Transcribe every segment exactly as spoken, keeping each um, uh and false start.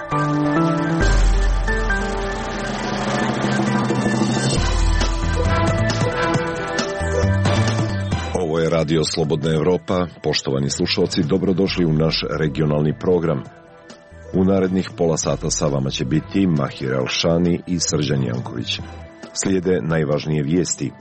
Ovo je Radio Slobodna Evropa. Poštovani slušalci, dobrodošli u naš regionalni program. U narednih pola sata sa vama će biti Mahir Elšani i Srđan Janković. Slijede najvažnije vijesti.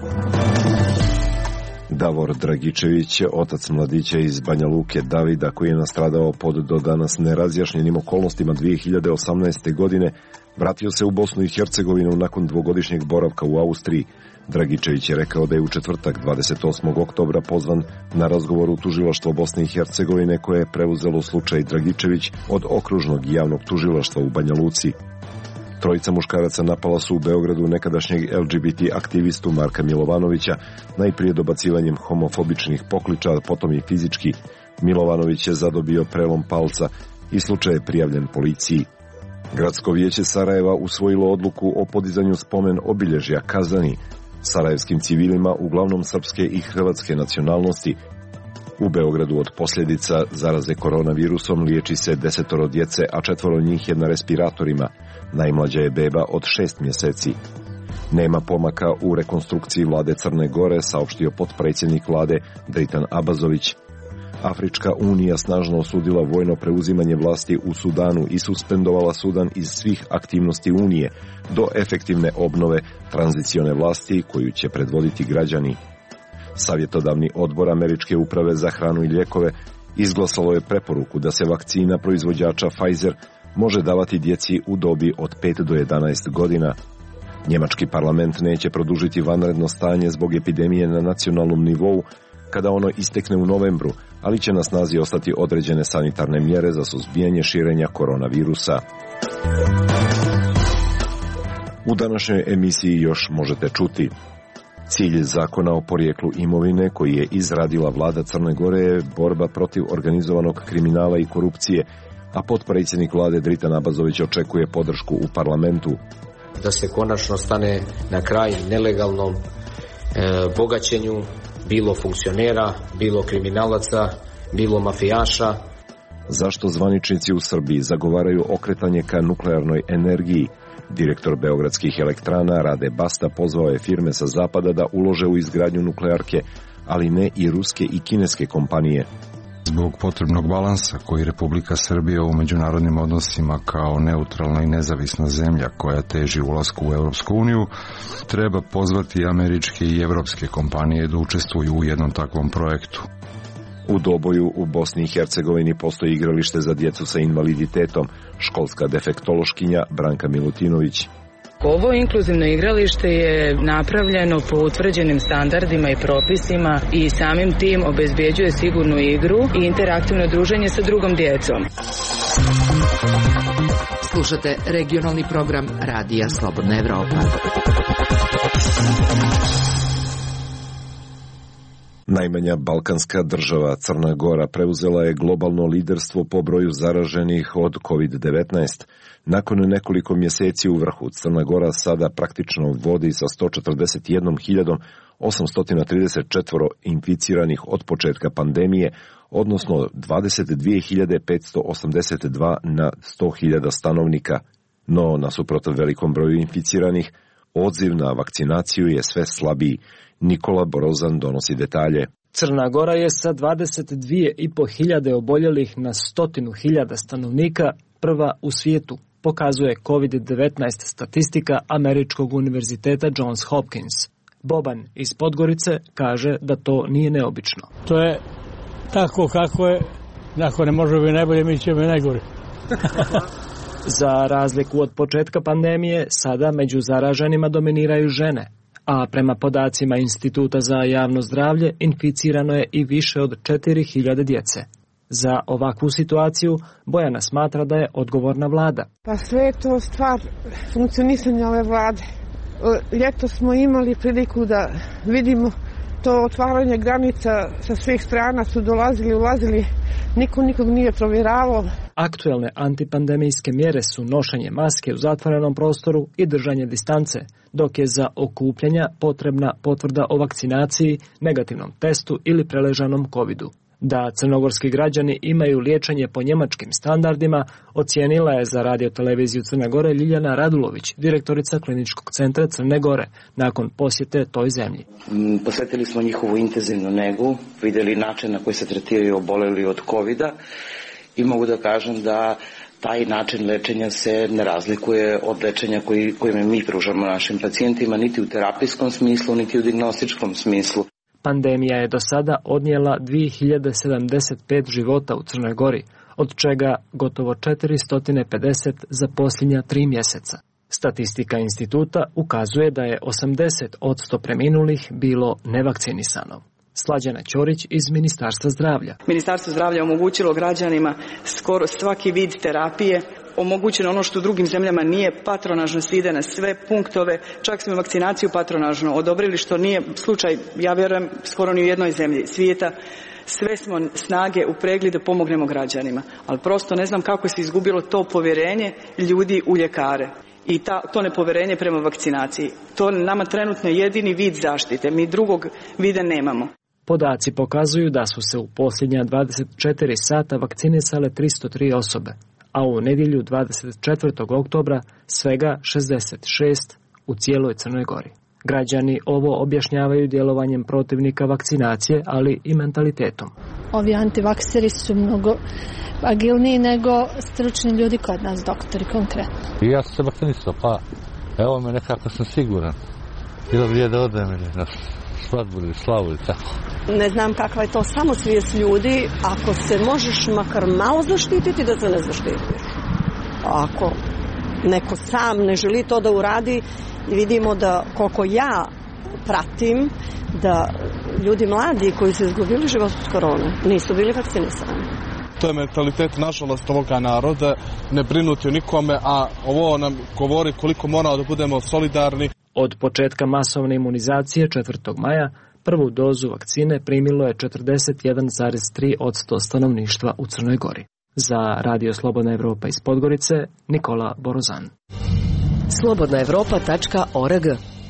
Davor Dragičević, otac mladića iz Banja Luke Davida, koji je nastradao pod do danas nerazjašnjenim okolnostima dvije hiljade osamnaeste. godine, vratio se u Bosnu i Hercegovinu nakon dvogodišnjeg boravka u Austriji. Dragičević je rekao da je u četvrtak dvadeset osmog oktobra pozvan na razgovor u tužilaštvo Bosne i Hercegovine, koje je preuzelo slučaj Dragičević od okružnog javnog tužilaštva u Banja Luci. Trojica muškaraca napala su u Beogradu nekadašnjeg L G B T aktivistu Marka Milovanovića, najprije dobacivanjem homofobičnih pokliča, a potom i fizički. Milovanović je zadobio prelom palca i slučaj je prijavljen policiji. Gradsko vijeće Sarajeva usvojilo odluku o podizanju spomen obilježja Kazani sarajevskim civilima, uglavnom srpske i hrvatske nacionalnosti. U Beogradu od posljedica zaraze koronavirusom liječi se desetoro djece, a četvoro njih je na respiratorima. Najmlađa je beba od šest mjeseci. Nema pomaka u rekonstrukciji vlade Crne Gore, saopštio potpredsjednik vlade Dritan Abazović. Afrička unija snažno osudila vojno preuzimanje vlasti u Sudanu i suspendovala Sudan iz svih aktivnosti unije do efektivne obnove tranzicione vlasti koju će predvoditi građani. Savjetodavni odbor Američke uprave za hranu i lijekove izglasalo je preporuku da se vakcina proizvođača Pfizer može davati djeci u dobi od pet do jedanaest godina. Njemački parlament neće produžiti vanredno stanje zbog epidemije na nacionalnom nivou kada ono istekne u novembru, ali će na snazi ostati određene sanitarne mjere za suzbijanje širenja koronavirusa. U današnjoj emisiji još možete čuti: cilj zakona o porijeklu imovine koji je izradila vlada Crne Gore je borba protiv organizovanog kriminala i korupcije, a potpredsjednik vlade Dritan Abazović očekuje podršku u parlamentu. Da se konačno stane na kraj nelegalnom e, bogaćenju, bilo funkcionera, bilo kriminalaca, bilo mafijaša. Zašto zvaničnici u Srbiji zagovaraju okretanje ka nuklearnoj energiji? Direktor beogradskih elektrana Rade Basta pozvao je firme sa zapada da ulože u izgradnju nuklearke, ali ne i ruske i kineske kompanije. Zbog potrebnog balansa koji Republika Srbija u međunarodnim odnosima kao neutralna i nezavisna zemlja koja teži ulasku u Europsku uniju, treba pozvati američke i evropske kompanije da učestvuju u jednom takvom projektu. U Doboju u Bosni i Hercegovini postoji igralište za djecu sa invaliditetom. Školska defektološkinja Branka Milutinović. Ovo inkluzivno igralište je napravljeno po utvrđenim standardima i propisima i samim tim obezbeđuje sigurnu igru i interaktivno druženje sa drugom djecom. Slušate regionalni program Radija Slobodna Evropa. Najmanja balkanska država Crna Gora preuzela je globalno liderstvo po broju zaraženih od kovid devetnaest. Nakon nekoliko mjeseci u vrhu, Crna Gora sada praktično vodi sa sto četrdeset jednom hiljadom osamsto trideset četiri inficiranih od početka pandemije, odnosno dvadeset dvije hiljade petsto osamdeset dva na sto hiljada stanovnika. No, nasuprot velikom broju inficiranih, odziv na vakcinaciju je sve slabiji. Nikola Borozan donosi detalje. Crna Gora je sa dvadeset dvije i po hiljade oboljelih na stotinu hiljada stanovnika prva u svijetu, pokazuje kovid devetnaest statistika Američkog univerziteta Johns Hopkins. Boban iz Podgorice kaže da to nije neobično. To je tako kako je, ako ne može biti najbolje, mi ćemo i najgore. Za razliku od početka pandemije, sada među zaraženima dominiraju žene, a prema podacima Instituta za javno zdravlje inficirano je i više od četiri hiljade djece. Za ovakvu situaciju Bojana smatra da je odgovorna vlada. Pa sve je to stvar funkcionisanja ove vlade. Ljeto smo imali priliku da vidimo to otvaranje granica, sa svih strana su dolazili, ulazili, niko nikog nije provjeravao. Aktuelne antipandemijske mjere su nošenje maske u zatvorenom prostoru i držanje distance, dok je za okupljanja potrebna potvrda o vakcinaciji, negativnom testu ili preležanom covidu. Da crnogorski građani imaju liječenje po njemačkim standardima, ocijenila je za radioteleviziju Crne Gore Ljiljana Radulović, direktorica Kliničkog centra Crne Gore, nakon posjete toj zemlji. Posvetili smo njihovu intenzivnu negu, vidjeli način na koji se tretiraju oboleli od kovida i mogu da kažem da taj način lečenja se ne razlikuje od lečenja koji, kojime mi pružamo našim pacijentima, niti u terapijskom smislu, niti u dijagnostičkom smislu. Pandemija je do sada odnijela dvije hiljade sedamdeset pet života u Crnoj Gori, od čega gotovo četiristo pedeset za posljednja tri mjeseca. Statistika instituta ukazuje da je osamdeset posto preminulih bilo nevakcinisano. Slađana Ćorić iz Ministarstva zdravlja. Ministarstvo zdravlja omogućilo građanima skoro svaki vid terapije, omogućeno ono što u drugim zemljama nije, patronažno se ide na sve punktove, čak smo vakcinaciju patronažno odobrili, što nije slučaj, ja vjerujem, skoro ni u jednoj zemlji svijeta. Sve smo snage upregli da pomognemo građanima, ali prosto ne znam kako se izgubilo to povjerenje ljudi u ljekare i ta, to nepovjerenje prema vakcinaciji. To nama trenutno jedini vid zaštite, mi drugog vida nemamo. Podaci pokazuju da su se u posljednja dvadeset četiri sata vakcinisale tristo tri osobe, a u nedjelju dvadeset četvrtog oktobra svega šezdeset šest u cijeloj Crnoj Gori. Građani ovo objašnjavaju djelovanjem protivnika vakcinacije, ali i mentalitetom. Ovi antivakseri su mnogo agilniji nego stručni ljudi kod nas, doktori konkretno. I ja sam se vakcinisao, pa evo me nekako sam siguran. Bilo bi je da odem ili na svadbu ili slavu ili tako. Ne znam kakva je to samosvijest ljudi, ako se možeš makar malo zaštititi, da se ne zaštitiš. Ako neko sam ne želi to da uradi, i vidimo da koliko ja pratim da ljudi mladi koji su izgubili život od korone nisu bili vakcinisani. To je mentalitet nažalost ovoga naroda, ne brinuti o nikome, a ovo nam govori koliko moramo da budemo solidarni. Od početka masovne imunizacije četvrtog maja prvu dozu vakcine primilo je četrdeset jedan zarez tri posto stanovništva u Crnoj Gori. Za Radio Slobodna Evropa iz Podgorice, Nikola Borozan. slobodna evropa tačka org.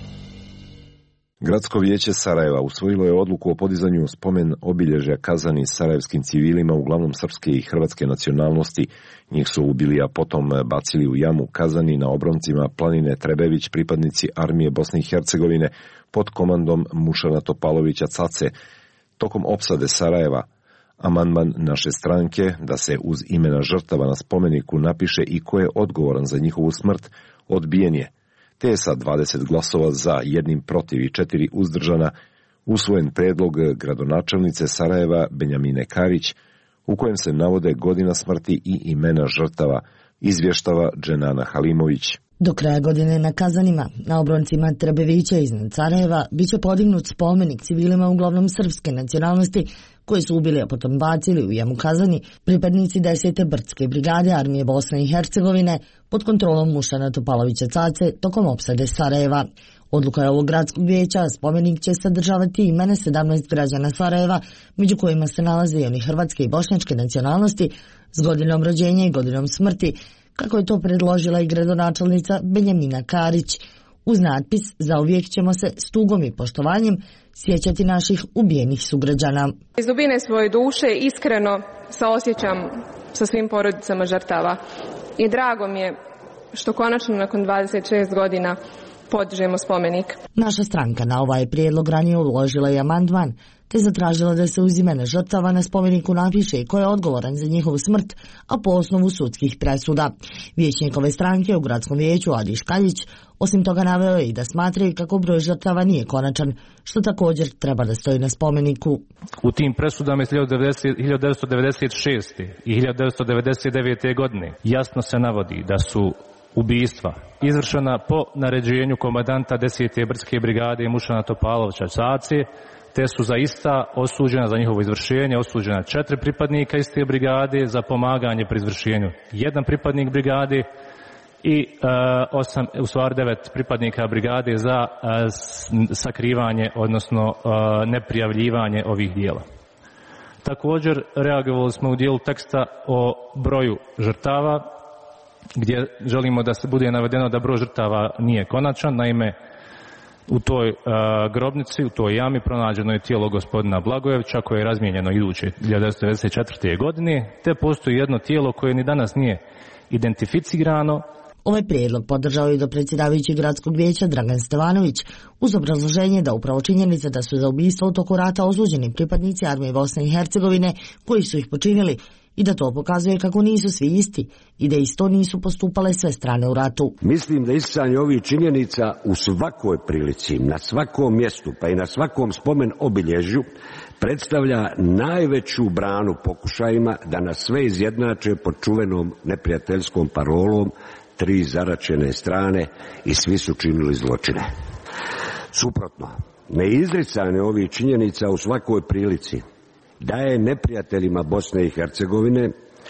Gradsko vijeće Sarajeva usvojilo je odluku o podizanju spomen obilježja kazani sarajevskim civilima, uglavnom srpske i hrvatske nacionalnosti. Njih su ubili, a potom bacili u jamu kazani na obroncima planine Trebević pripadnici armije Bosne i Hercegovine pod komandom Mušana Topalovića Cace. Tokom opsade Sarajeva, amandman naše stranke da se uz imena žrtava na spomeniku napiše i ko je odgovoran za njihovu smrt odbijen je, te je sa dvadeset glasova za, jednim protiv i četiri uzdržana usvojen predlog gradonačelnice Sarajeva Benjamine Karić, u kojem se navode godina smrti i imena žrtava, izvještava Dženana Halimović. Do kraja godine na Kazanima, na obroncima Trebevića iznad Sarajeva, bit će podignut spomenik civilima uglavnom srpske nacionalnosti koji su ubili, a potom bacili u jamu Kazani pripadnici desete brdske brigade armije Bosne i Hercegovine pod kontrolom Mušana Topalovića Cace tokom opsade Sarajeva. Odluka je ovog gradskog vijeća, spomenik će sadržavati imena sedamnaest građana Sarajeva, među kojima se nalaze i oni hrvatske i bošnjačke nacionalnosti s godinom rođenja i godinom smrti, kako je to predložila i gradonačelnica Benjamina Karić. Uz natpis "Zauvijek ćemo se s tugom i poštovanjem sjećati naših ubijenih sugrađana." Iz dubine svoje duše iskreno saosjećam sa svim porodicama žrtava i drago mi je što konačno nakon dvadeset šest godina podižemo spomenik. Naša stranka na ovaj prijedlog ranije uložila je amandman, te zatražila da se uz imena žrtava na spomeniku napiše i ko je odgovoran za njihovu smrt, a po osnovu sudskih presuda. Vijećnik ove stranke u gradskom vijeću Adi Škaljić osim toga naveo je i da smatraju kako broj žrtava nije konačan, što također treba da stoji na spomeniku. U tim presudama iz hiljadu devetsto devedeset šeste i hiljadu devetsto devedeset devete godine jasno se navodi da su ubistva izvršena po naređenju komandanta desete brdske brigade Mušana Topalovića Cace, te su za ista osuđena za njihovo izvršenje, osuđena četiri pripadnika iste brigade za pomaganje pri izvršenju, jedan pripadnik brigade i uh, osam, u stvari devet pripadnika brigade za uh, sakrivanje, odnosno uh, neprijavljivanje ovih dijela. Također reagovali smo u dijelu teksta o broju žrtava, gdje želimo da se bude navedeno da broj žrtava nije konačan. Naime, U toj uh, grobnici, u toj jami pronađeno je tijelo gospodina Blagojevića koje je razmijenjeno iduće hiljadu devetsto devedeset četvrte. godine, te postoji jedno tijelo koje ni danas nije identificirano. Ovaj prijedlog podržao je do predsjedavajući gradskog vijeća Dragan Stevanović uz obrazloženje da upravo činjenica da su za ubistvo u toku rata osuđeni pripadnici armije Bosne i Hercegovine koji su ih počinili i da to pokazuje kako nisu svi isti i da isto nisu postupale sve strane u ratu. Mislim da isticanje ovih činjenica u svakoj prilici, na svakom mjestu pa i na svakom spomen obilježju predstavlja najveću branu pokušajima da nas sve izjednače pod čuvenom neprijateljskom parolom tri zaračene strane i svi su činili zločine. Suprotno, neizricanje ovih činjenica u svakoj prilici daje neprijateljima Bosne i Hercegovine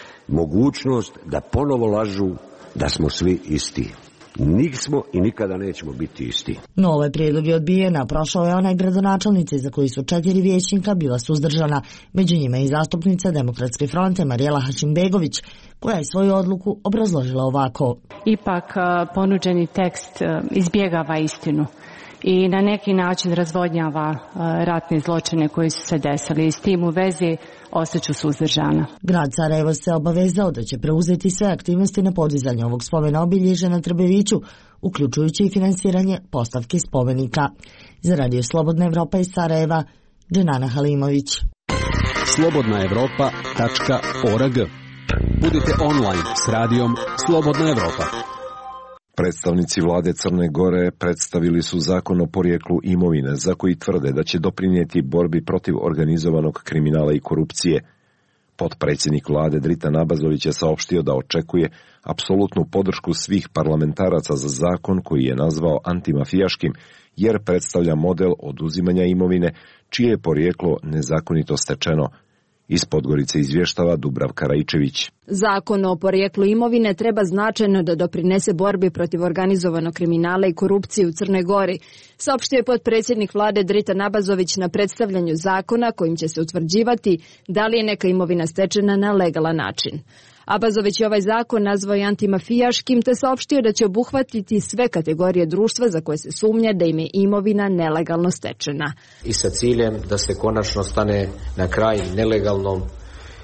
mogućnost da ponovo lažu da smo svi isti. Nismo i nikada nećemo biti isti. No, ovaj prijedlog je odbijen, a prošao je onaj gradonačelnice za koji su četiri vijećnika bila suzdržana, među njima i zastupnica Demokratske fronte Marijela Hašimbegović, koja je svoju odluku obrazložila ovako. Ipak ponuđeni tekst izbjegava istinu i na neki način razvodnjava ratne zločine koji su se desili i s tim u vezi ostaću suzdržana. Grad Sarajevo se obavezao da će preuzeti sve aktivnosti na podizanju ovog spomena obilježja na Trbeviću, uključujući i finansiranje postavke spomenika. Za Radio Slobodna Evropa iz Sarajeva, Dženana Halimović. slobodna evropa tačka org. Budite online s radijom Slobodna Evropa. Predstavnici vlade Crne Gore predstavili su zakon o porijeklu imovine za koji tvrde da će doprinijeti borbi protiv organizovanog kriminala i korupcije. Potpredsjednik vlade Dritan Abazović je saopštio da očekuje apsolutnu podršku svih parlamentaraca za zakon koji je nazvao antimafijaškim, jer predstavlja model oduzimanja imovine čije je porijeklo nezakonito stečeno. Iz Podgorice izvještava Dubravka Raičević. Zakon o porijeklu imovine treba značajno da doprinese borbi protiv organizovanog kriminala i korupcije u Crnoj Gori, saopštio je potpredsjednik vlade Dritan Abazović na predstavljanju zakona kojim će se utvrđivati da li je neka imovina stečena na legalan način. Abazović je ovaj zakon nazvao i antimafijaškim te saopštio da će obuhvatiti sve kategorije društva za koje se sumnja da im je imovina nelegalno stečena. I sa ciljem da se konačno stane na kraj nelegalnom e,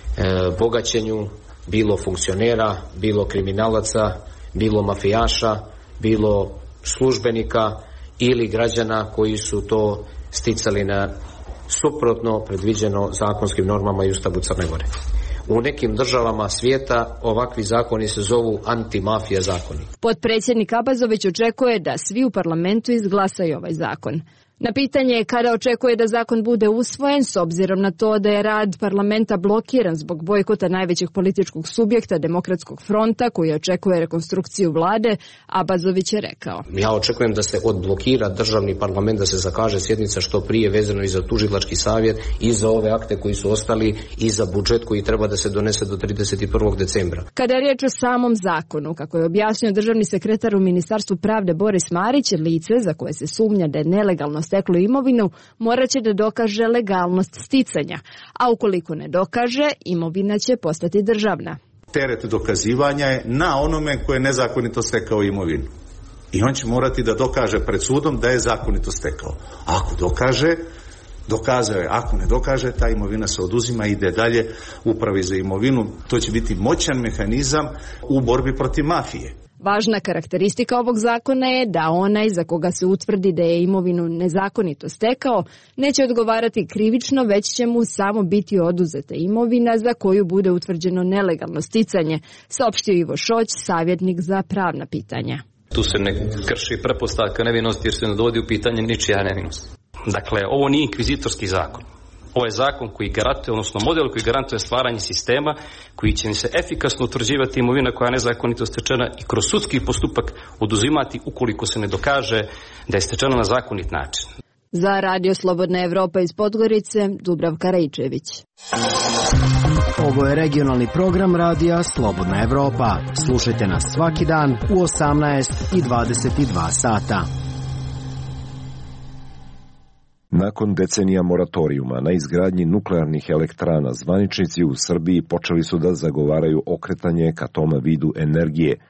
bogaćenju bilo funkcionera, bilo kriminalaca, bilo mafijaša, bilo službenika ili građana koji su to sticali na suprotno predviđeno zakonskim normama i Ustavu Crne Gore. U nekim državama svijeta ovakvi zakoni se zovu antimafija zakoni. Potpredsjednik Abazović očekuje da svi u parlamentu izglasaju ovaj zakon. Na pitanje kada očekuje da zakon bude usvojen, s obzirom na to da je rad parlamenta blokiran zbog bojkota najvećeg političkog subjekta Demokratskog fronta koji očekuje rekonstrukciju vlade, Abazović je rekao. Ja očekujem da se odblokira državni parlament, da se zakaže sjednica što prije vezano i za tužilački savjet i za ove akte koji su ostali i za budžet koji treba da se donese do trideset prvog decembra. Kada je riječ o samom zakonu, kako je objasnio državni sekretar u Ministarstvu pravde Boris Marić, lice za koje se sumnja da je nelegalno steklo imovinu morat će da dokaže legalnost sticanja, a ukoliko ne dokaže, imovina će postati državna. Teret dokazivanja je na onome koje je nezakonito stekao imovinu. I on će morati da dokaže pred sudom da je zakonito stekao. Ako dokaže, dokazao je. Ako ne dokaže, ta imovina se oduzima i ide dalje upravi za imovinu. To će biti moćan mehanizam u borbi protiv mafije. Važna karakteristika ovog zakona je da onaj za koga se utvrdi da je imovinu nezakonito stekao neće odgovarati krivično, već će mu samo biti oduzeta imovina za koju bude utvrđeno nelegalno sticanje, saopštio Ivo Šoć, savjetnik za pravna pitanja. Tu se ne krši pretpostavka nevinosti jer se ne dovodi u pitanje ničija nevinost. Dakle, ovo nije inkvizitorski zakon. Ovo je zakon koji garantuje, odnosno model koji garantuje stvaranje sistema koji će se efikasno utvrđivati imovina koja je nezakonito stečena i kroz sudski postupak oduzimati ukoliko se ne dokaže da je stečena na zakonit način. Za Radio Slobodna Evropa iz Podgorice, Dubravka Raičević. Ovo je regionalni program Radija Slobodna Evropa. Slušajte nas svaki dan u osamnaest i dvadeset dva sata. Nakon decenija moratorijuma na izgradnji nuklearnih elektrana, zvaničnici u Srbiji počeli su da zagovaraju okretanje ka tom vidu energije.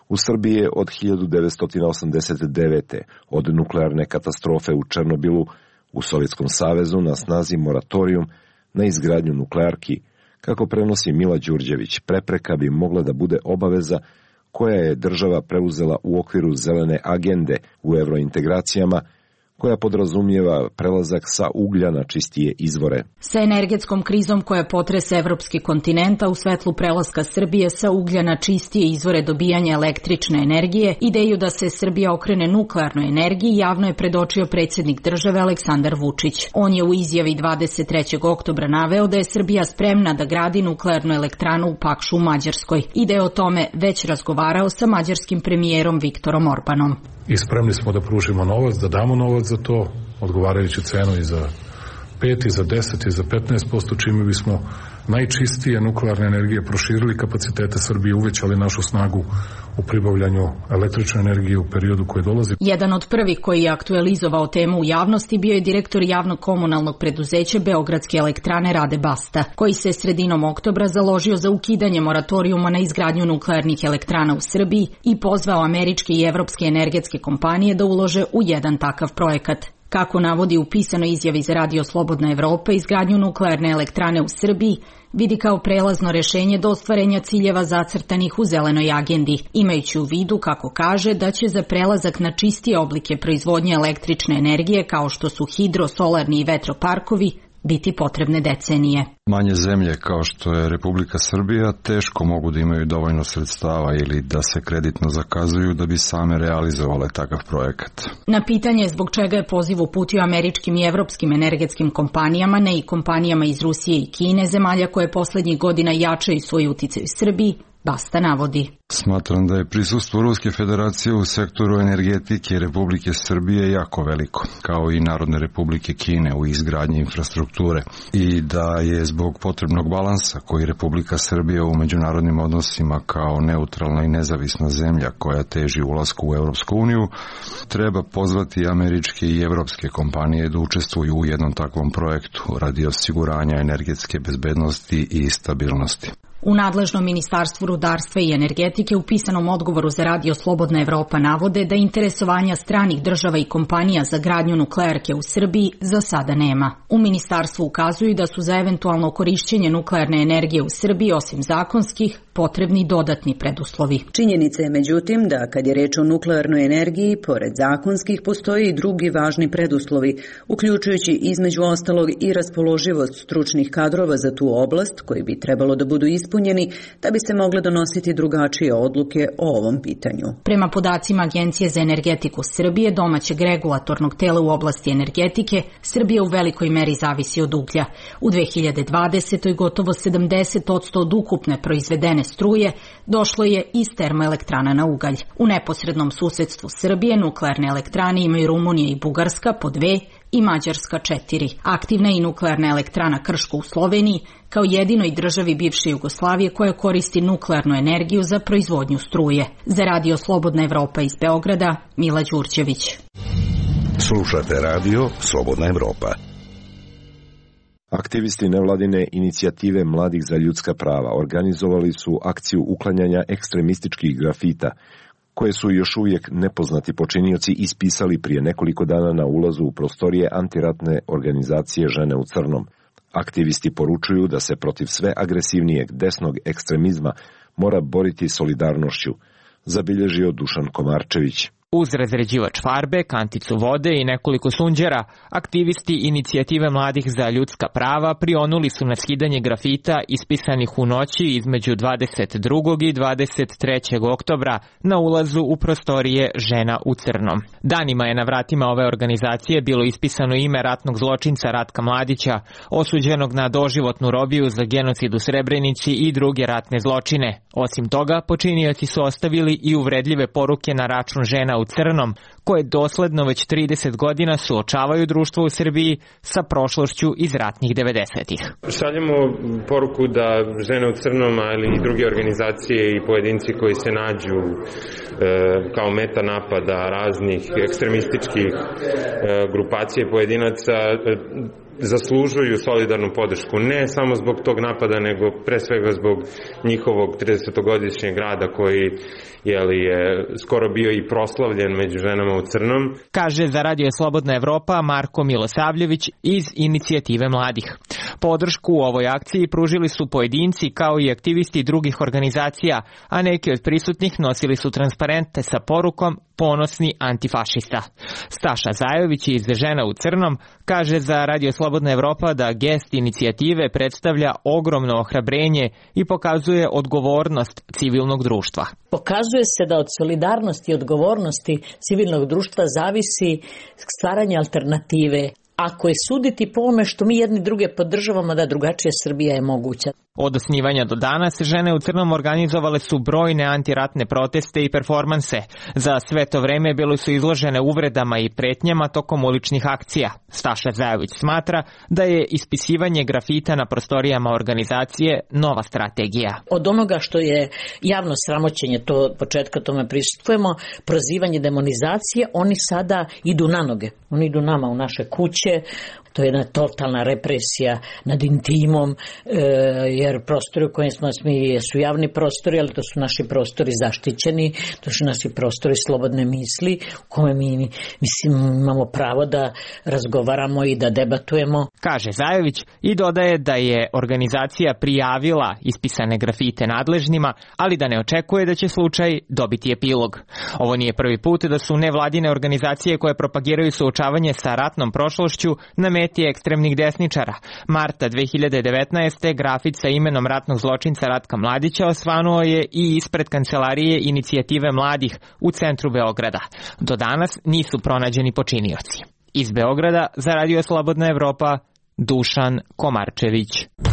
U Srbiji je od hiljadu devetsto osamdeset devete. od nuklearne katastrofe u Černobilu u Sovjetskom savezu na snazi moratorijum na izgradnju nuklearki. Kako prenosi Mila Đurđević, prepreka bi mogla da bude obaveza koja je država preuzela u okviru zelene agende u evrointegracijama, koja podrazumijeva prelazak sa uglja na čistije izvore. Sa energetskom krizom koja potrese evropski kontinent, u svetlu prelaska Srbije sa uglja na čistije izvore dobijanja električne energije, ideju da se Srbija okrene nuklearnoj energiji javno je predočio predsjednik države Aleksandar Vučić. On je u izjavi dvadeset trećeg oktobra naveo da je Srbija spremna da gradi nuklearnu elektranu u Pakšu u Mađarskoj i da je o tome već razgovarao sa mađarskim premijerom Viktorom Orbanom. I spremni smo da pružimo novac, da damo novac za to, odgovarajući cenu i za pet, i za deset, i za petnaest posto, čime bismo najčistije nuklearne energije proširili kapacitete Srbije, uvećali našu snagu u pribavljanju električne energije u periodu koji dolazi. Jedan od prvih koji je aktualizovao temu u javnosti bio je direktor javnog komunalnog preduzeća Beogradske elektrane Rade Basta, koji se sredinom oktobra založio za ukidanje moratorijuma na izgradnju nuklearnih elektrana u Srbiji i pozvao američke i evropske energetske kompanije da ulože u jedan takav projekat. Kako navodi u pisanoj izjavi za Radio Slobodna Evropa, izgradnju nuklearne elektrane u Srbiji vidi kao prelazno rešenje do ostvarenja ciljeva zacrtanih u zelenoj agendi, imajući u vidu, kako kaže, da će za prelazak na čistije oblike proizvodnje električne energije, kao što su hidro, solarni i vetroparkovi, biti potrebne decenije. Manje zemlje kao što je Republika Srbija teško mogu da imaju dovoljno sredstava ili da se kreditno zakazuju da bi same realizovale takav projekat. Na pitanje zbog čega je poziv uputio američkim i evropskim energetskim kompanijama, ne i kompanijama iz Rusije i Kine, zemalja koje poslednjih godina jačaju svoj uticaj u Srbiji, Basta navodi. Smatram da je prisustvo Ruske federacije u sektoru energetike Republike Srbije jako veliko, kao i Narodne republike Kine u izgradnji infrastrukture, i da je zbog potrebnog balansa koji Republika Srbija u međunarodnim odnosima kao neutralna i nezavisna zemlja koja teži ulasku u Evropsku uniju, treba pozvati američke i evropske kompanije da učestvuju u jednom takvom projektu radi osiguranja energetske bezbednosti i stabilnosti. U nadležnom Ministarstvu rudarstva i energetike u pisanom odgovoru za Radio Slobodna Evropa navode da interesovanja stranih država i kompanija za gradnju nuklearke u Srbiji za sada nema. U ministarstvu ukazuju da su za eventualno korišćenje nuklearne energije u Srbiji, osim zakonskih, potrebni dodatni preduslovi. Činjenica je međutim da kad je reč o nuklearnoj energiji, pored zakonskih postoji i drugi važni preduslovi, uključujući između ostalog i raspoloživost stručnih kadrova za tu oblast, koji bi trebalo da budu ispunjeni da bi se mogle donositi drugačije odluke o ovom pitanju. Prema podacima Agencije za energetiku Srbije, domaćeg regulatornog tela u oblasti energetike, Srbija u velikoj meri zavisi od uglja. U dve hiljade dvadesetoj gotovo sedamdeset posto od ukupne proizvedene struje došlo je iz termoelektrana na ugalj. U neposrednom susedstvu Srbije nuklearne elektrane imaju Rumunija i Bugarska po dve i Mađarska četiri. Aktivna je i nuklearna elektrana Krško u Sloveniji, kao jedinoj državi bivše Jugoslavije koja koristi nuklearnu energiju za proizvodnju struje. Za Radio Slobodna Evropa iz Beograda, Mila Đurđević. Slušate Radio Slobodna Evropa. Aktivisti nevladine inicijative Mladih za ljudska prava organizovali su akciju uklanjanja ekstremističkih grafita, koje su još uvijek nepoznati počinioci ispisali prije nekoliko dana na ulazu u prostorije antiratne organizacije Žene u crnom. Aktivisti poručuju da se protiv sve agresivnijeg desnog ekstremizma mora boriti solidarnošću, zabilježio Dušan Komarčević. Uz razređivač farbe, kanticu vode i nekoliko sunđera, aktivisti inicijative Mladih za ljudska prava prionuli su na skidanje grafita ispisanih u noći između dvadeset drugog i dvadeset trećeg oktobra na ulazu u prostorije Žena u crnom. Danima je na vratima ove organizacije bilo ispisano ime ratnog zločinca Ratka Mladića, osuđenog na doživotnu robiju za genocid u Srebrenici i druge ratne zločine. Osim toga, počinioci su ostavili i uvredljive poruke na račun Žena u crnom, koje dosledno već trideset godina suočavaju društvo u Srbiji sa prošlošću iz ratnih devedesetih. Šaljemo poruku da Žene u crnom, ali i druge organizacije i pojedinci koji se nađu e, kao meta napada raznih ekstremističkih e, grupacija i pojedinaca e, zaslužuju solidarnu podršku, ne samo zbog tog napada, nego pre svega zbog njihovog tridesetogodišnjeg rada koji jeli, je skoro bio i proslavljen među ženama u crnom. Kaže za Radio Slobodna Evropa Marko Milosavljević iz Inicijative mladih. Podršku u ovoj akciji pružili su pojedinci kao i aktivisti drugih organizacija, a neki od prisutnih nosili su transparente sa porukom Ponosni antifašista. Staša Zajović iz Žena u crnom kaže za Radio Slobodna Evropa da gest inicijative predstavlja ogromno ohrabrenje i pokazuje odgovornost civilnog društva. Pokazuje se da od solidarnosti i odgovornosti civilnog društva zavisi stvaranje alternative. Ako je suditi po ome što mi jedni druge podržavamo, da drugačija Srbija je moguća. Od osnivanja do danas Žene u crnom organizovale su brojne antiratne proteste i performanse. Za sve to vreme bile su izložene uvredama i pretnjama tokom uličnih akcija. Staša Zajović smatra da je ispisivanje grafita na prostorijama organizacije nova strategija. Od onoga što je javno sramoćenje, to od početka tome prisustujemo, prozivanje, demonizacije, oni sada idu na noge. Oni idu nama u naše kuće. To je jedna totalna represija nad intimom, e, jer prostori u kojim smo mi su javni prostori, ali to su naši prostori zaštićeni, to su naši prostori slobodne misli, u kome mi mislim, imamo pravo da razgovaramo i da debatujemo. Kaže Zajović i dodaje da je organizacija prijavila ispisane grafite nadležnima, ali da ne očekuje da će slučaj dobiti epilog. Ovo nije prvi put da su nevladine organizacije koje propagiraju suočavanje sa ratnom prošlošću na meti ekstremnih desničara. Marta dve hiljade devetnaeste. grafit sa imenom ratnog zločinca Ratka Mladića osvanuo je i ispred kancelarije Inicijative mladih u centru Beograda. Do danas nisu pronađeni počinioci. Iz Beograda za Radio Slobodna Evropa, Dušan Komarčević.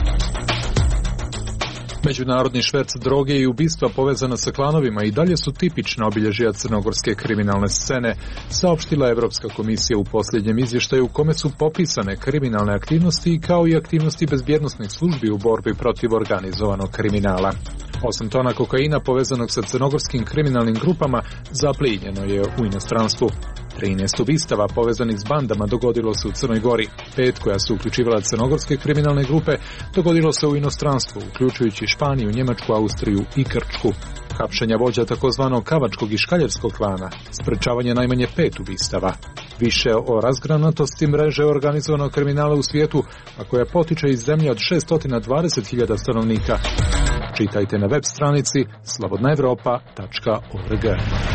Međunarodni šverc droge i ubistva povezana sa klanovima i dalje su tipična obilježja crnogorske kriminalne scene, saopštila Evropska komisija u posljednjem izvještaju u kome su popisane kriminalne aktivnosti kao i aktivnosti bezbjednosnih službi u borbi protiv organizovanog kriminala. Osam tona kokaina povezanog sa crnogorskim kriminalnim grupama zaplijenjeno je u inostranstvu. trinaest ubistava povezanih s bandama dogodilo se u Crnoj Gori. Pet koja su uključivala crnogorske kriminalne grupe dogodilo se u inostranstvu, uključujući Španiju, Njemačku, Austriju i Grčku. Hapšenja vođa takozvanog kavačkog i škaljerskog klana, sprečavanje najmanje pet ubistava. Više o razgranatosti mreže organizovanog kriminala u svijetu, a koja potiče iz zemlje od šesto dvadeset hiljada stanovnika. Čitajte na web stranici slobodna evropa tačka org.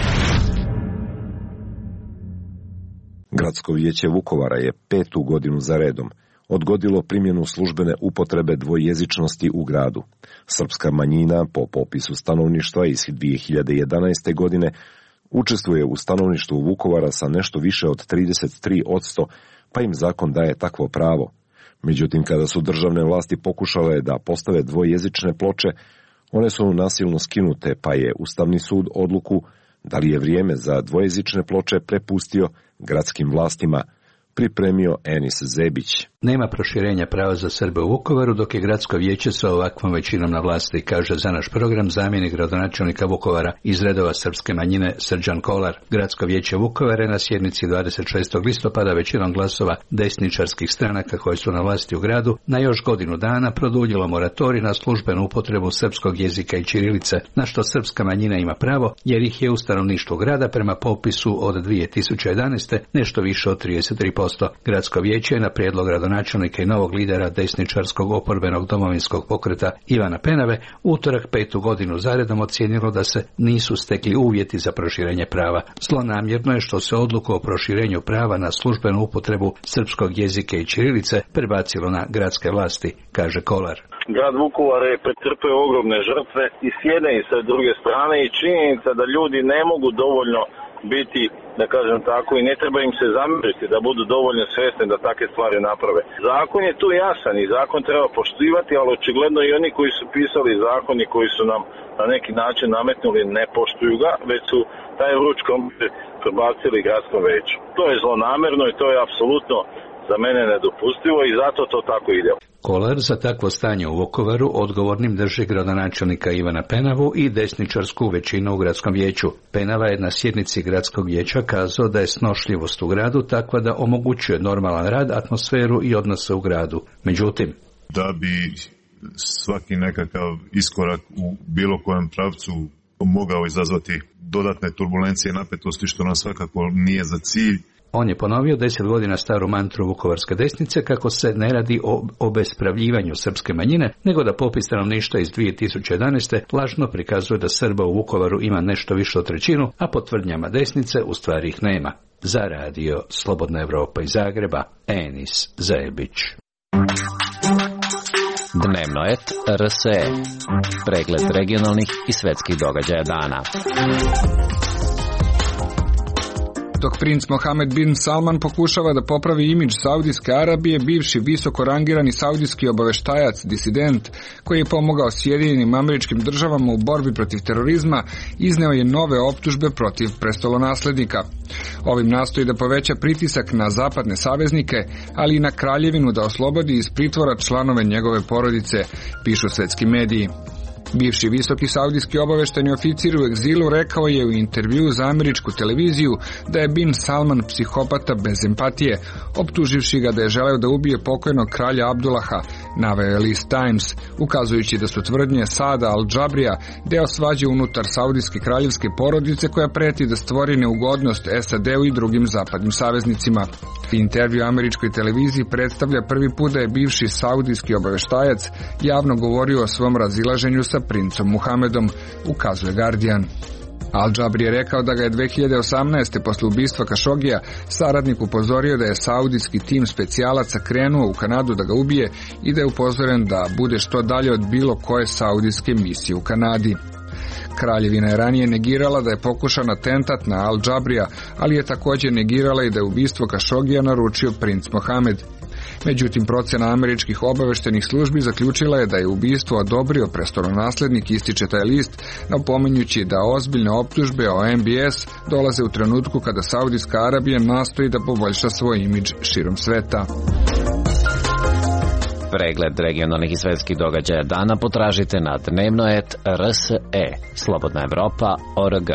Gradsko vijeće Vukovara je petu godinu za redom odgodilo primjenu službene upotrebe dvojezičnosti u gradu. Srpska manjina po popisu stanovništva iz dvije hiljade jedanaeste. godine učestvuje u stanovništvu Vukovara sa nešto više od trideset tri posto, pa im zakon daje takvo pravo. Međutim, kada su državne vlasti pokušale da postave dvojezične ploče, one su nasilno skinute, pa je Ustavni sud odluku da li je vrijeme za dvojezične ploče prepustio gradskim vlastima, pripremio Enis Zebić. Nema proširenja prava za Srbe u Vukovaru dok je gradsko vijeće sa ovakvom većinom na vlasti, kaže za naš program zamjenik gradonačelnika Vukovara iz redova srpske manjine Srđan Kolar. Gradsko vijeće Vukovara je na sjednici dvadeset šestog listopada većinom glasova desničarskih stranaka koje su na vlasti u gradu na još godinu dana produljilo moratorij na službenu upotrebu srpskog jezika i ćirilice, na što srpska manjina ima pravo jer ih je u stanovništvu grada prema popisu od dvije tisuće jedanaeste. nešto više od trideset tri posto. Gradsko vijeće je na prijedlog gradonačelnika i novog lidera desničarskog oporbenog domovinskog pokreta Ivana Penave utorak petu godinu zaredom ocijenilo da se nisu stekli uvjeti za proširenje prava. Zlonamjerno je što se odluku o proširenju prava na službenu upotrebu srpskog jezika i ćirilice prebacilo na gradske vlasti, kaže Kolar. Grad Vukovar je pretrpeo ogromne žrtve i s jedne i sa druge strane i činjenica da ljudi ne mogu dovoljno biti, da kažem tako, i ne treba im se zamjeriti da budu dovoljno svjesni da takve stvari naprave. Zakon je tu jasan i zakon treba poštivati, ali očigledno i oni koji su pisali zakon i koji su nam na neki način nametnuli ne poštuju ga, već su taj vruć krompir prebacili gradskom veću. To je zlonamerno i to je apsolutno za mene nedopustivo i zato to tako ide. Kolar za takvo stanje u Vukovaru odgovornim drži gradonačelnika Ivana Penavu i desničarsku većinu u gradskom vijeću. Penava je na sjednici gradskog vijeća kazao da je snošljivost u gradu takva da omogućuje normalan rad, atmosferu i odnose u gradu. Međutim, da bi svaki nekakav iskorak u bilo kojem pravcu mogao izazvati dodatne turbulencije i napetosti, što nam svakako nije za cilj. On je ponovio deset godina staru mantru vukovarske desnice kako se ne radi o obespravljivanju srpske manjine, nego da popis stanovništva iz dvije tisuće jedanaeste. lažno prikazuje da Srba u Vukovaru ima nešto više od trećinu, a po tvrdnjama desnice u stvari ih nema. Za radio Slobodna Evropa iz Zagreba, Enis Zajebić. Dnevno et R S E. Pregled regionalnih i svetskih događaja dana. Dok princ Mohamed bin Salman pokušava da popravi imidž Saudijske Arabije, bivši visoko rangirani saudijski obaveštajac, disident, koji je pomogao Sjedinjenim Američkim Državama u borbi protiv terorizma, izneo je nove optužbe protiv prestolonaslednika. Ovim nastoji da poveća pritisak na zapadne saveznike, ali i na kraljevinu da oslobodi iz pritvora članove njegove porodice, pišu svetski mediji. Bivši visoki saudijski obaveštajni oficir u egzilu rekao je u intervjuu za američku televiziju da je bin Salman psihopata bez empatije, optuživši ga da je želeo da ubije pokojnog kralja Abdullaha, naveo je list Times, ukazujući da su tvrdnje Sada al-Džabrija deo svađe unutar saudijske kraljevske porodice koja preti da stvori neugodnost S A D-u i drugim zapadnim saveznicima. Intervju američkoj televiziji predstavlja prvi put da je bivši saudijski obaveštajac javno govorio o svom razilaženju sa princom Muhamedom, ukazuje Guardian. Al-Džabri je rekao da ga je dve hiljade osamnaeste. posle ubistva Kašogija saradnik upozorio da je saudijski tim specijalaca krenuo u Kanadu da ga ubije i da je upozoren da bude što dalje od bilo koje saudijske misije u Kanadi. Kraljevina je ranije negirala da je pokušan atentat na Al-Džabrija, ali je također negirala i da je ubistvo Kašogija naručio princ Mohamed. Međutim, procena američkih obaveštenih službi zaključila je da je ubistvo odobrio prestolonaslednik, ističe taj list, napominjući da ozbiljne optužbe o M B S dolaze u trenutku kada Saudijska Arabija nastoji da poboljša svoj imidž širom sveta. Pregled regionalnih i svetskih događaja dana potražite na dnevno et R S E. Slobodna Evropa, O R G.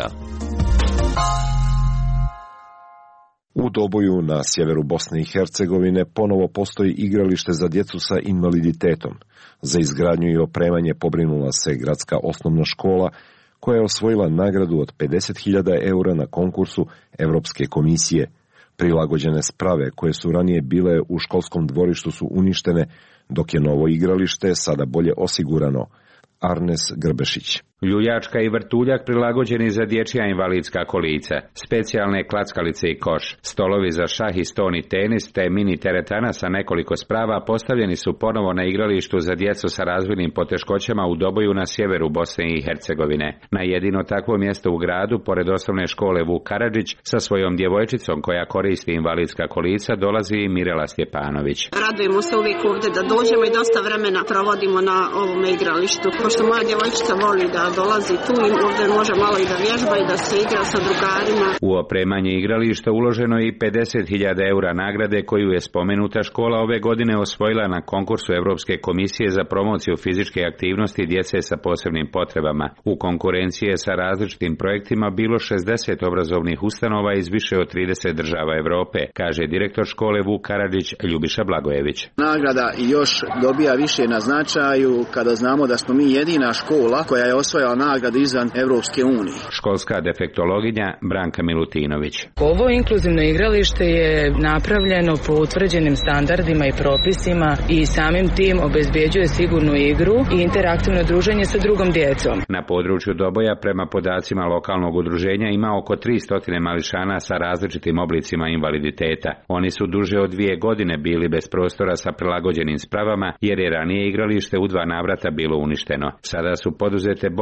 U Doboju na sjeveru Bosne i Hercegovine ponovo postoji igralište za djecu sa invaliditetom. Za izgradnju i opremanje pobrinula se gradska osnovna škola koja je osvojila nagradu od pedeset hiljada eura na konkursu Evropske komisije. Prilagođene sprave koje su ranije bile u školskom dvorištu su uništene, dok je novo igralište sada bolje osigurano. Arnes Grbešić. Ljuljačka i vrtuljak prilagođeni za dječja invalidska kolica, specijalne klackalice i koš, stolovi za šah i stoni tenis te mini teretana sa nekoliko sprava postavljeni su ponovo na igralištu za djecu sa razvojnim poteškoćama u Doboju na sjeveru Bosne i Hercegovine. Na jedino takvo mjesto u gradu, pored osnovne škole Vuk Karadžić, sa svojom djevojčicom koja koristi invalidska kolica dolazi i Mirela Stjepanović. Radujemo se uvijek ovdje da dođemo i dosta vremena provodimo na ovom igralištu, pošto moja djevojčica voli da dolazi tu i ovdje može malo i da vježba i da se igra sa drugarima. U opremanje igrališta uloženo je i pedeset hiljada eura nagrade koju je spomenuta škola ove godine osvojila na konkursu Evropske komisije za promociju fizičke aktivnosti djece sa posebnim potrebama. U konkurenciji je sa različitim projektima bilo šezdeset obrazovnih ustanova iz više od trideset država Evrope, kaže direktor škole Vuk Karadžić Ljubiša Blagojević. Nagrada još dobija više na značaju kada znamo da smo mi jedina škola koja je osvojila nagradu izvan Evropske unije. Školska defektologinja Branka Milutinović. Ovo inkluzivno igralište je napravljeno po utvrđenim standardima i propisima i samim tim obezbeđuje sigurnu igru i interaktivno druženje sa drugom djecom. Na području Doboja prema podacima lokalnog udruženja ima oko tristo mališana sa različitim oblicima invaliditeta. Oni su duže od dvije godine bili bez prostora sa prilagođenim spravama jer je ranije igralište u dva navrata bilo uništeno. Sada su poduzete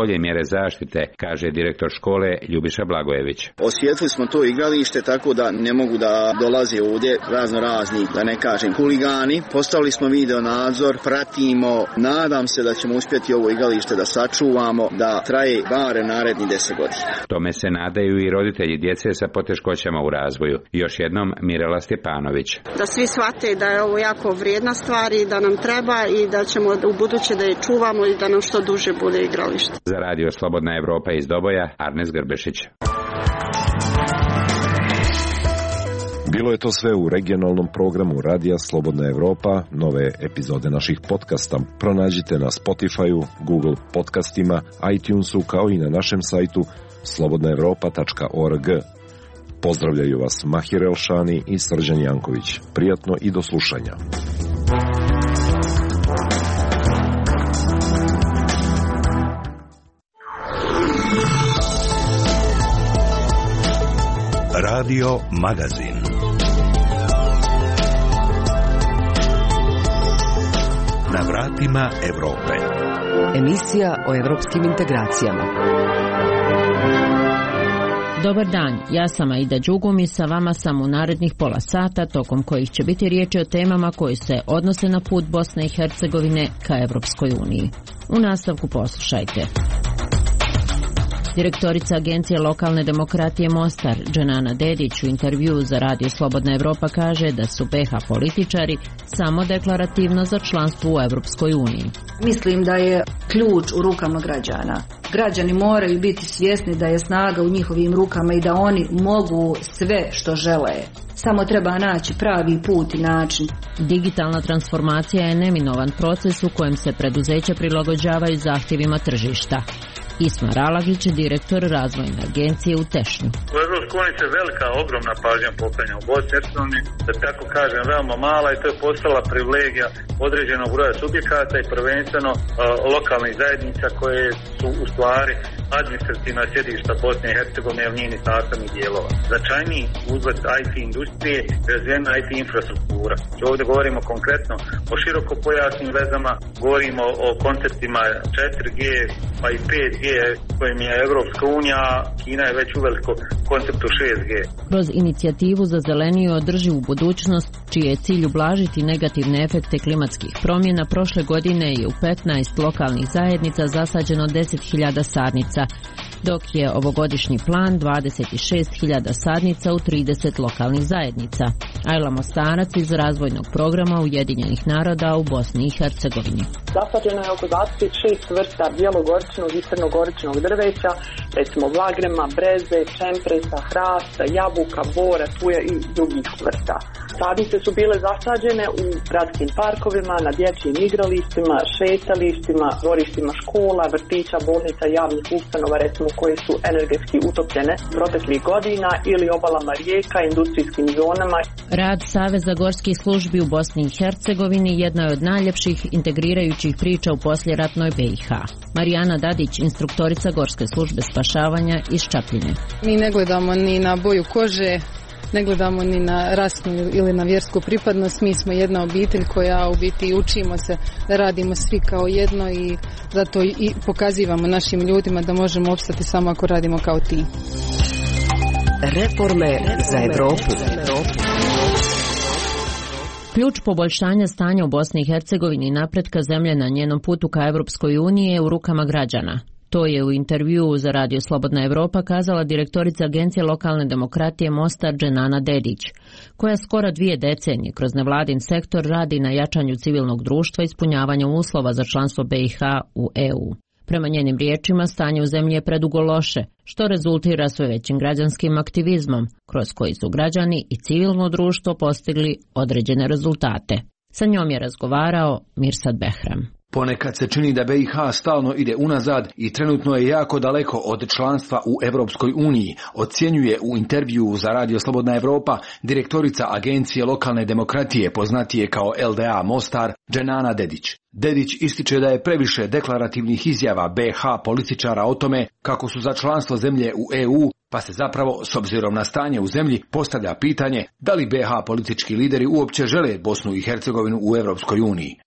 bolje mjere zaštite, kaže direktor škole Ljubiša Blagojević. Osvijetlili smo to igralište tako da ne mogu da dolaze ovdje razno razni, da ne kažem, huligani. Postavili smo video nadzor, pratimo, nadam se da ćemo uspjeti ovo igralište da sačuvamo, da traje bare naredni deset godina. Tome se nadaju i roditelji djece sa poteškoćama u razvoju. Još jednom Mirela Stjepanović. Da svi shvate da je ovo jako vrijedna stvar i da nam treba i da ćemo u buduće da je čuvamo i da nam što duže bude igralište. Za radio Slobodna Evropa iz Doboja, Arnes Grbešić. Bilo je to sve u regionalnom programu Radija Slobodna Evropa. Nove epizode naših podcasta pronađite na Spotify-u, Google podcastima, iTunesu kao i na našem sajtu slobodna evropa tačka org. Pozdravljaju vas Mahir Elšani i Srđan Janković. Prijatno i do slušanja. Radio Magazin. Na vratima Evrope. Emisija o evropskim integracijama. Dobar dan, ja sam Aida Đugum i sa vama sam u narednih pola sata, tokom kojih će biti riječi o temama koje se odnose na put Bosne i Hercegovine ka Evropskoj uniji. U nastavku poslušajte. Direktorica Agencije lokalne demokratije Mostar, Dženana Dedić, u intervjuu za Radio Slobodna Evropa kaže da su be ha političari samo deklarativno za članstvo u Evropskoj uniji. Mislim da je ključ u rukama građana. Građani moraju biti svjesni da je snaga u njihovim rukama i da oni mogu sve što žele. Samo treba naći pravi put i način. Digitalna transformacija je neminovan proces u kojem se preduzeća prilagođavaju zahtjevima tržišta. Isma Ralagić, direktor razvojne agencije u Tešnju. U Evropskoj uniji se velika, ogromna pažnja poklanja u Bosni i Hercegovini, da tako kažem, veoma mala i to je postala privilegija određenog broja subjekata i prvenstveno uh, lokalnih zajednica koje su u stvari administrativna sjedišta Bosne i Hercegovine u njenih sastavnih dijelova. Značajniji uzlet I T industrije je razvijena I T infrastruktura. Ovdje govorimo konkretno o širokopojasnim vezama, govorimo o konceptima četiri G pa i pet G kojim je Evropska unija, Kina je već uveliko konceptu šest G. Kroz inicijativu za zeleniju i održivu budućnost, čiji je cilj ublažiti negativne efekte klimatskih promjena, prošle godine je u petnaest lokalnih zajednica zasađeno deset hiljada sadnica, dok je ovogodišnji plan dvadeset šest hiljada sadnica u trideset lokalnih zajednica. Ajla Mostarac iz razvojnog programa Ujedinjenih naroda u Bosni i Hercegovini. Zasađeno je oko dvadeset šest vrsta bijelogoričnog i crnogoričnog drveća, recimo vlagrema, breze, čempresa, hrasta, jabuka, bora, tuja i drugih vrsta. Sadnice su bile zasađene u gradskim parkovima, na dječjim igralištima, šetalištima, dvorištima škola, vrtića, bolnica, javnih ustanova, recimo koje su energetski utopljene proteklih godina, ili obalama rijeka, industrijskim zonama. Rad Saveza gorskih službi u Bosni i Hercegovini jedna je od najljepših integrirajućih priča u posljeratnoj be i ha. Marijana Dadić, instruktorica Gorske službe spašavanja iz Čapljine. Mi ne gledamo ni na boju kože, ne gledamo ni na rasnu ili na vjersku pripadnost, mi smo jedna obitelj koja u biti učimo se da radimo svi kao jedno i zato i pokazivamo našim ljudima da možemo opstati samo ako radimo kao tim. Reforme za Evropu. Ključ poboljšanja stanja u Bosni i Hercegovini i napretka zemlje na njenom putu ka Evropskoj uniji je u rukama građana. To je u intervjuu za Radio Slobodna Evropa kazala direktorica Agencije lokalne demokratije Mostar Dženana Dedić, koja skoro dvije decenije kroz nevladin sektor radi na jačanju civilnog društva i ispunjavanju uslova za članstvo be i ha u e u. Prema njenim riječima, stanje u zemlji je predugo loše, što rezultira sve većim građanskim aktivizmom, kroz koji su građani i civilno društvo postigli određene rezultate. Sa njom je razgovarao Mirsad Behram. Ponekad se čini da be i ha stalno ide unazad i trenutno je jako daleko od članstva u Evropskoj uniji, ocjenjuje u intervjuu za Radio Slobodna Evropa direktorica Agencije lokalne demokratije, poznatije kao el de a Mostar, Dženana Dedić. Dedić ističe da je previše deklarativnih izjava be ha političara o tome kako su za članstvo zemlje u e u, pa se zapravo, s obzirom na stanje u zemlji, postavlja pitanje da li be ha politički lideri uopće žele Bosnu i Hercegovinu u Evropskoj uniji.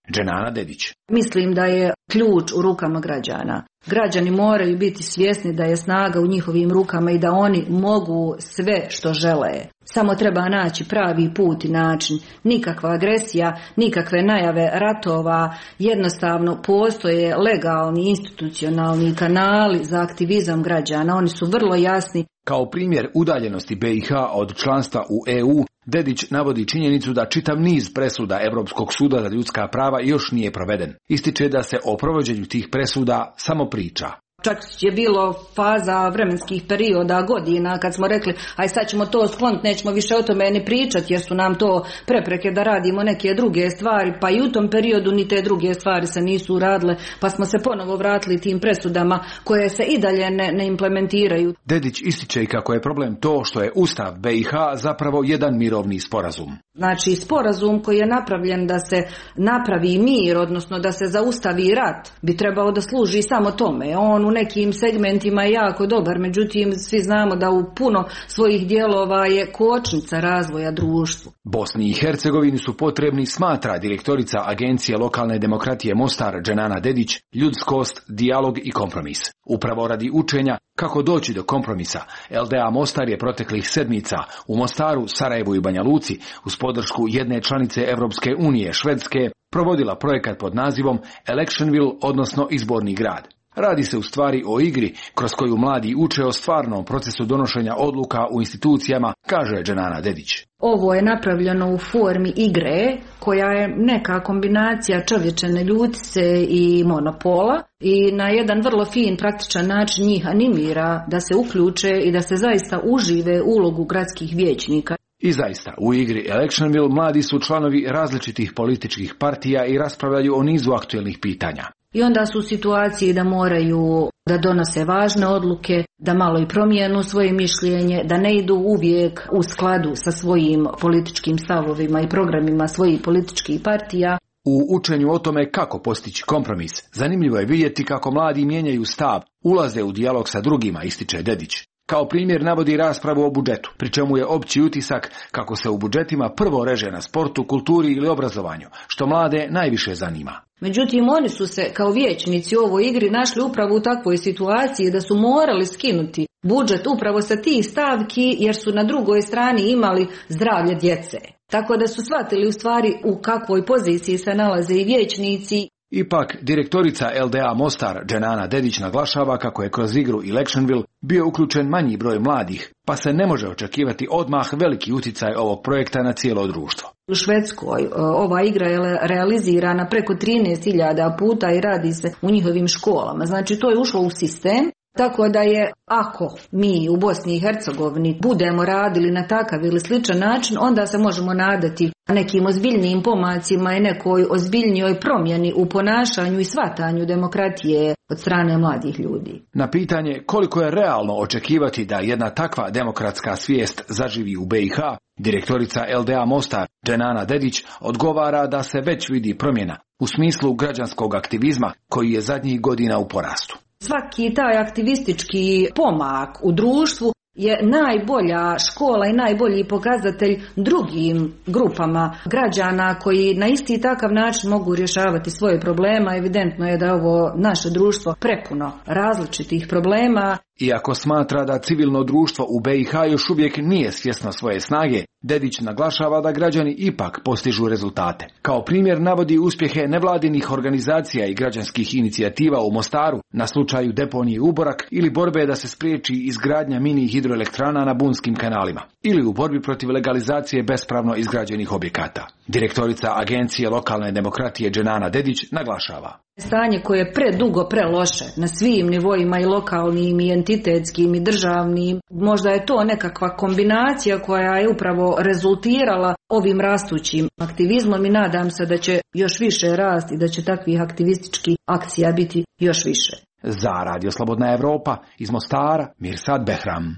Dženana Dedić. Mislim da je ključ u rukama građana. Građani moraju biti svjesni da je snaga u njihovim rukama i da oni mogu sve što žele. Samo treba naći pravi put i način. Nikakva agresija, nikakve najave ratova, jednostavno postoje legalni institucionalni kanali za aktivizam građana. Oni su vrlo jasni. Kao primjer udaljenosti B i H od članstva u E U, Dedić navodi činjenicu da čitav niz presuda Europskog suda za ljudska prava još nije proveden. Ističe da se o provođenju tih presuda samo priča. Čak je bilo faza vremenskih perioda, godina, kad smo rekli aj sad ćemo to skloniti, nećemo više o tome ni pričati jer su nam to prepreke da radimo neke druge stvari, pa i u tom periodu ni te druge stvari se nisu uradile, pa smo se ponovo vratili tim presudama koje se i dalje ne, ne implementiraju. Dedić ističe i kako je problem to što je Ustav B i H zapravo jedan mirovni sporazum. Znači sporazum koji je napravljen da se napravi mir, odnosno da se zaustavi rat, bi trebao da služi samo tome. On u nekim segmentima je jako dobar, međutim svi znamo da u puno svojih dijelova je kočnica razvoja društva. Bosni i Hercegovini su potrebni, smatra direktorica Agencije lokalne demokratije Mostar Dženana Dedić, ljudskost, dijalog i kompromis. Upravo radi učenja kako doći do kompromisa, L D A Mostar je proteklih sedmica u Mostaru, Sarajevu i Banja Luci uz podršku jedne članice Europske unije, Švedske, provodila projekat pod nazivom Electionville, odnosno izborni grad. Radi se u stvari o igri kroz koju mladi uče o stvarnom procesu donošenja odluka u institucijama, kaže Dženana Dedić. Ovo je napravljeno u formi igre koja je neka kombinacija čovječane ljutice i monopola i na jedan vrlo fin praktičan način njih animira da se uključe i da se zaista užive ulogu gradskih vijećnika. I zaista, u igri Electionville mladi su članovi različitih političkih partija i raspravljaju o nizu aktuelnih pitanja. I onda su u situaciji da moraju da donose važne odluke, da malo i promijenu svoje mišljenje, da ne idu uvijek u skladu sa svojim političkim stavovima i programima svojih političkih partija. U učenju o tome kako postići kompromis, zanimljivo je vidjeti kako mladi mijenjaju stav, ulaze u dijalog sa drugima, ističe Dedić. Kao primjer navodi raspravu o budžetu, pri čemu je opći utisak kako se u budžetima prvo reže na sportu, kulturi ili obrazovanju, što mlade najviše zanima. Međutim, oni su se kao vijećnici u ovoj igri našli upravo u takvoj situaciji da su morali skinuti budžet upravo sa tih stavki jer su na drugoj strani imali zdravlje djece. Tako da su shvatili u stvari u kakvoj poziciji se nalaze i vijećnici. Ipak, direktorica L D A Mostar Dženana Dedić naglašava kako je kroz igru Electionville bio uključen manji broj mladih, pa se ne može očekivati odmah veliki utjecaj ovog projekta na cijelo društvo. U Švedskoj ova igra je realizirana preko trinaest hiljada puta i radi se u njihovim školama. Znači to je ušlo u sistem. Tako da je, ako mi u Bosni i Hercegovini budemo radili na takav ili sličan način, onda se možemo nadati nekim ozbiljnijim pomacima i nekoj ozbiljnijoj promjeni u ponašanju i shvatanju demokratije od strane mladih ljudi. Na pitanje koliko je realno očekivati da jedna takva demokratska svijest zaživi u B i H, direktorica L D A Mostar Dženana Dedić odgovara da se već vidi promjena u smislu građanskog aktivizma koji je zadnjih godina u porastu. Svaki taj aktivistički pomak u društvu je najbolja škola i najbolji pokazatelj drugim grupama građana koji na isti takav način mogu rješavati svoje problema. Evidentno je da je ovo naše društvo prepuno različitih problema. Iako smatra da civilno društvo u B i H još uvijek nije svjesno svoje snage, Dedić naglašava da građani ipak postižu rezultate. Kao primjer navodi uspjehe nevladinih organizacija i građanskih inicijativa u Mostaru na slučaju deponije Uborak ili borbe da se spriječi izgradnja mini hidroelektrana na bunskim kanalima ili u borbi protiv legalizacije bespravno izgrađenih objekata. Direktorica Agencije lokalne demokratije Dženana Dedić naglašava. Stanje koje je predugo preloše na svim nivoima i lokalnim i entitetskim i državnim. Možda je to nekakva kombinacija koja je upravo rezultirala ovim rastućim aktivizmom i nadam se da će još više rasti i da će takvih aktivističkih akcija biti još više. Za Radio Slobodna Evropa iz Mostara, Mirsad Behram.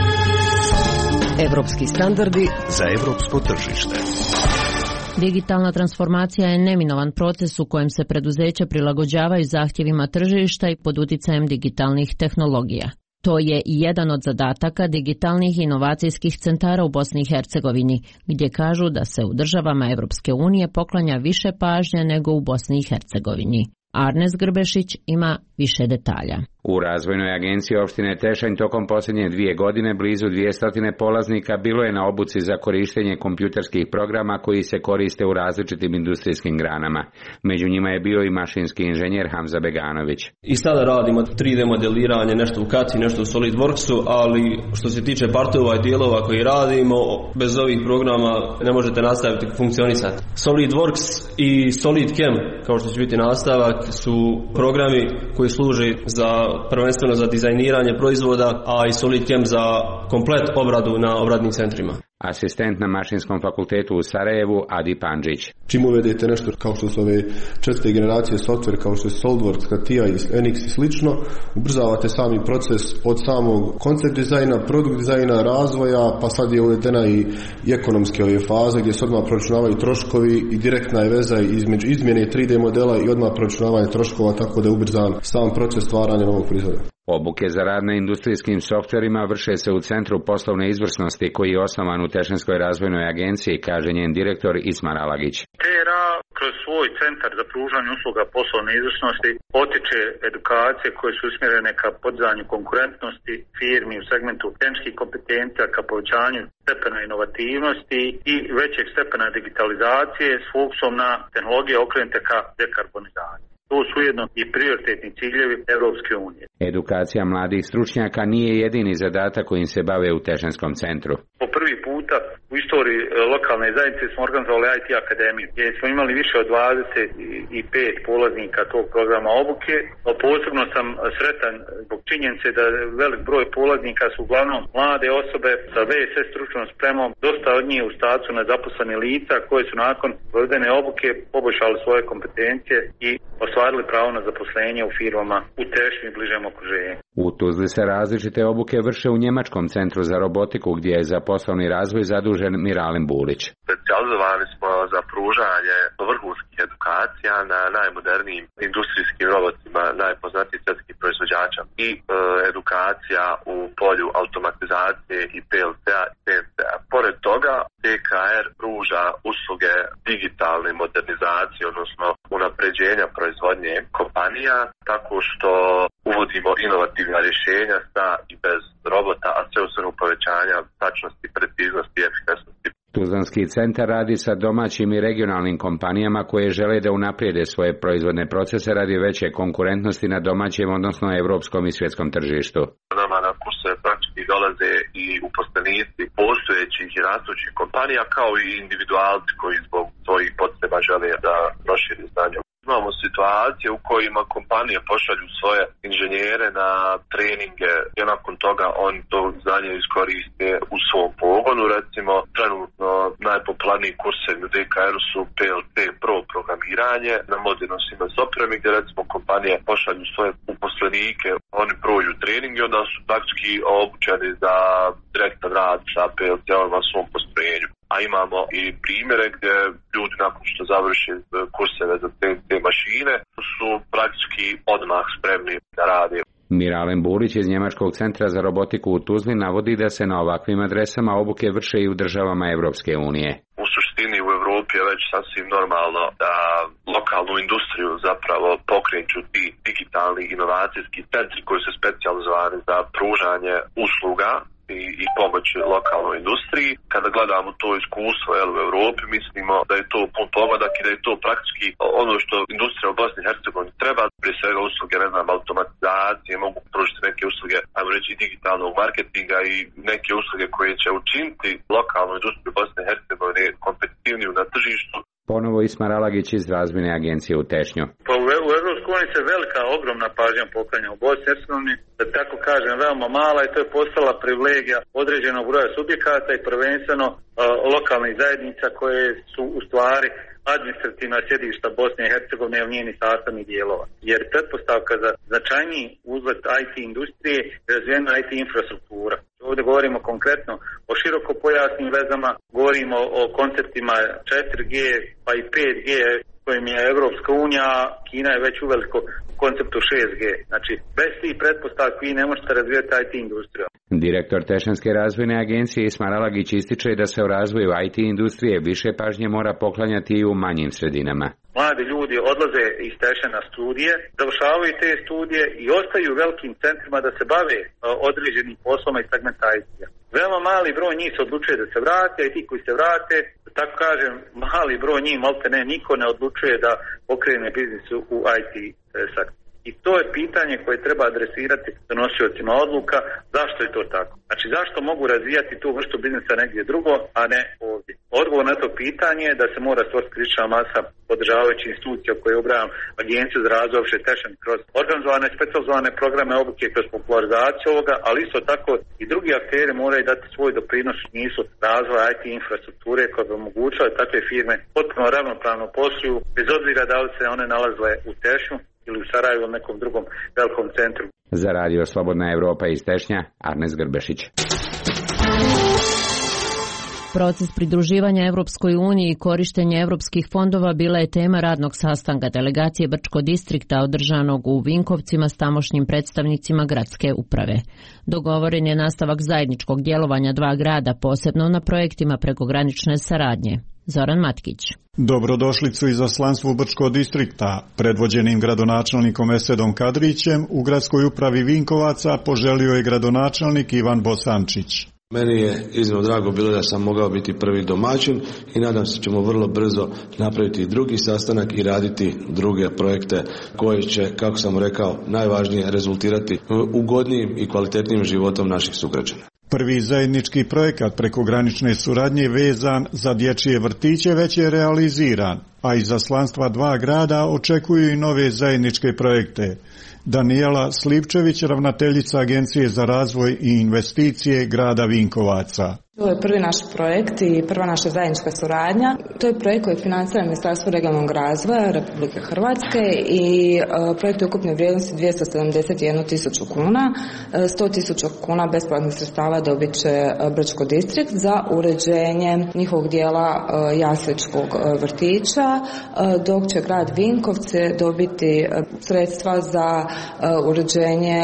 Evropski standardi za evropsko tržište. Digitalna transformacija je neminovan proces u kojem se preduzeća prilagođavaju zahtjevima tržišta i pod utjecajem digitalnih tehnologija. To je i jedan od zadataka digitalnih inovacijskih centara u Bosni i Hercegovini, gdje kažu da se u državama Evropske unije poklanja više pažnje nego u Bosni i Hercegovini. Arnes Grbešić ima više detalja. U razvojnoj agenciji opštine Tešanj tokom posljednje dvije godine blizu dvjesto polaznika bilo je na obuci za korištenje kompjuterskih programa koji se koriste u različitim industrijskim granama. Među njima je bio i mašinski inženjer Hamza Beganović. I sada radimo tri D modeliranje, nešto u Kati, nešto u SolidWorksu, ali što se tiče partova i dijelova koji radimo, bez ovih programa ne možete nastaviti funkcionisati. SolidWorks i SolidChem, kao što će biti nastavak, su programi koji služe za prvenstveno za dizajniranje proizvoda, a i SolidChem za komplet obradu na obradnim centrima. Asistent na Mašinskom fakultetu u Sarajevu Adi Pandžić. Čim uvedete nešto kao što su ove četvrte generacije software, kao što je SolidWorks, Katija i N X i slično, ubrzavate sami proces od samog koncept dizajna, produkt dizajna, razvoja, pa sad je uvedena i, i ekonomske ove faze gdje se odmah proračunavaju troškovi i direktna je veza između izmjene tri D modela i odmah proračunavanje troškova, tako da je ubrzan sam proces stvaranja novog proizvoda. Obuke za rad na industrijskim softverima vrše se u Centru poslovne izvrsnosti koji je osnovan u Tešanskoj razvojnoj agenciji, kaže njen direktor Ismar Alagić. T R A kroz svoj centar za pružanje usluga poslovne izvrsnosti potiče edukacije koje su usmjerene ka podizanju konkurentnosti firmi u segmentu tehničkih kompetencija, ka povećanju stepena inovativnosti i većeg stepena digitalizacije s fokusom na tehnologije okrenute ka dekarbonizaciji. To su ujedno i prioritetni ciljevi Europske unije. Edukacija mladih stručnjaka nije jedini zadatak kojim se bave u Tešanskom centru. Po prvi puta u istoriji lokalne zajednice smo organizovali I T akademiju, gdje smo imali više od dvadeset pet polaznika tog programa obuke. Posebno sam sretan zbog činjenice da velik broj polaznika su uglavnom mlade osobe sa V S S stručnom spremom, dosta od njih u statusu nezaposleni lica koje su nakon provedene obuke poboljšali svoje kompetencije i ostvarili pravo na zaposlenje u firmama u Tešnju i bližem okruženju. U Tuzli se različite obuke vrše u Njemačkom centru za robotiku gdje je za poslovni razvoj zadužen Miralem Bulić. Specijalizovani smo za pružanje vrhunskih edukacija na najmodernijim industrijskim robotima najpoznatijih svjetskih proizvođača i e, edukacija u polju automatizacije i P L C-a i C N C-a. Pored toga T K R pruža usluge digitalne modernizacije, odnosno unapređenja proizvodnje kompanija, tako što uvodimo inovativna rješenja sa i bez robota, a sve u svrhu povećanja tačnosti, preciznosti i efikasnosti. Tuzlanski centar radi sa domaćim i regionalnim kompanijama koje žele da unaprijede svoje proizvodne procese radi veće konkurentnosti na domaćem, odnosno europskom i svjetskom tržištu. Nama na kurseve praktički dolaze i uposlenici postojećih i rastućih kompanija, kao i individualci koji zbog svojih potreba žele da proširi znanje. Imamo situacije u kojima kompanije pošalju svoje inženjere na treninge i nakon toga oni to znanje iskoriste u svom pogonu. Recimo, trenutno najpopularniji kursevi u D K R-u su P L C Pro programiranje na modernom Siemens opremi, gdje recimo kompanije pošalju svoje uposlenike, oni prođu trening i onda su praktički obučeni za direktan rad sa P L C-om na svom postrojenju. A imamo i primjere gdje ljudi nakon što završi kurseve za C N C mašine su praktički odmah spremni da rade. Miralem Bulić iz Njemačkog centra za robotiku u Tuzli navodi da se na ovakvim adresama obuke vrše i u državama Evropske unije. U suštini u Europi je već sasvim normalno da lokalnu industriju zapravo pokreću ti digitalni inovacijski centri koji su specijalizovani za pružanje usluga i, i pomoć lokalnoj industriji. Kada gledamo to iskustvo jel, u Europi, mislimo da je to pun pogodak i da je to praktički ono što industrija u Bosni i Hercegovini treba, prije svega usluge, ne znam, automatizacije, mogu pružiti neke usluge, ajmo reći, digitalnog marketinga i neke usluge koje će učiniti lokalnu industriju Bosne i Hercegovine kompetitivniju na tržištu. Ponovo Ismar Alagić iz razvojne agencije u Tešnju. Pa u Evropskoj uniji se velika, ogromna pažnja poklanja u Bosni i Hercegovini, da tako kažem, veoma mala i to je postala privilegija određenog broja subjekata i prvenstveno uh, lokalnih zajednica koje su u stvari administrativna sjedišta Bosne i Hercegovine ili njenih sastavnih dijelova. Jer pretpostavka za značajniji uzlet I T industrije je razvijena I T infrastruktura. Ovdje govorimo konkretno o širokopojasnim vezama, govorimo o konceptima četiri G pa i pet G kojim je Evropska unija, Kina je već uveliko konceptu šest G. Znači, bez tih pretpostavki vi ne možete razvijati I T industriju. Direktor Tešanske razvojne agencije Ismar Alagić ističe da se u razvoju I T industrije više pažnje mora poklanjati i u manjim sredinama. Mladi ljudi odlaze iz Teša na studije, završavaju te studije i ostaju u velikim centrima da se bave određenim posloma i segmentacija. Veoma mali broj njih se odlučuje da se vrate i ti koji se vrate, tako kažem, mali broj njih, malte ne, niko ne odlučuje da pokrene biznis u I T sektoru. I to je pitanje koje treba adresirati donosiocima odluka, zašto je to tako. Znači zašto mogu razvijati tu vrstu biznisa negdje drugo, a ne ovdje. Odgovor na to pitanje je da se mora stvoriti kritična masa podržavajućih institucija koje ubrajam Agenciju za razvoj opće Tešan kroz organizovane specijalne programe obuke, kroz popularizaciju ovoga, ali isto tako i drugi akteri moraju dati svoj doprinos u smislu razvoja I T infrastrukture koja bi omogućala takve firme potpuno ravnopravno posluju, bez obzira da li se one nalazile u Tešu ili u Sarajevu ili nekom drugom velikom centru. Za radio Slobodna Evropa iz Tešnja, Arnes Grbešić. Proces pridruživanja Evropskoj uniji i korištenje evropskih fondova bila je tema radnog sastanka delegacije Brčko distrikta održanog u Vinkovcima s tamošnjim predstavnicima gradske uprave. Dogovoren je nastavak zajedničkog djelovanja dva grada, posebno na projektima prekogranične saradnje. Zoran Matkić. Dobrodošlicu izaslanstvu Brčko distrikta, predvođenim gradonačelnikom Esedom Kadrićem, u gradskoj upravi Vinkovaca poželio je gradonačelnik Ivan Bosančić. Meni je iznimno drago bilo da sam mogao biti prvi domaćin i nadam se ćemo vrlo brzo napraviti drugi sastanak i raditi druge projekte koji će, kako sam rekao, najvažnije rezultirati ugodnijim i kvalitetnijim životom naših sugrađana. Prvi zajednički projekat prekogranične suradnje vezan za dječje vrtiće već je realiziran, a izaslanstva dva grada očekuju i nove zajedničke projekte. Danijela Slivčević, ravnateljica Agencije za razvoj i investicije grada Vinkovaca. To je prvi naš projekt i prva naša zajednička suradnja. To je projekt koji financira Ministarstvo regionalnog razvoja Republike Hrvatske i projekt je ukupne vrijednosti dvjesto sedamdeset jednu tisuću kuna. sto tisuća kuna besplatnih sredstava dobit će Brčko distrikt za uređenje njihovog dijela jasličkog vrtića, dok će grad Vinkovce dobiti sredstva za uređenje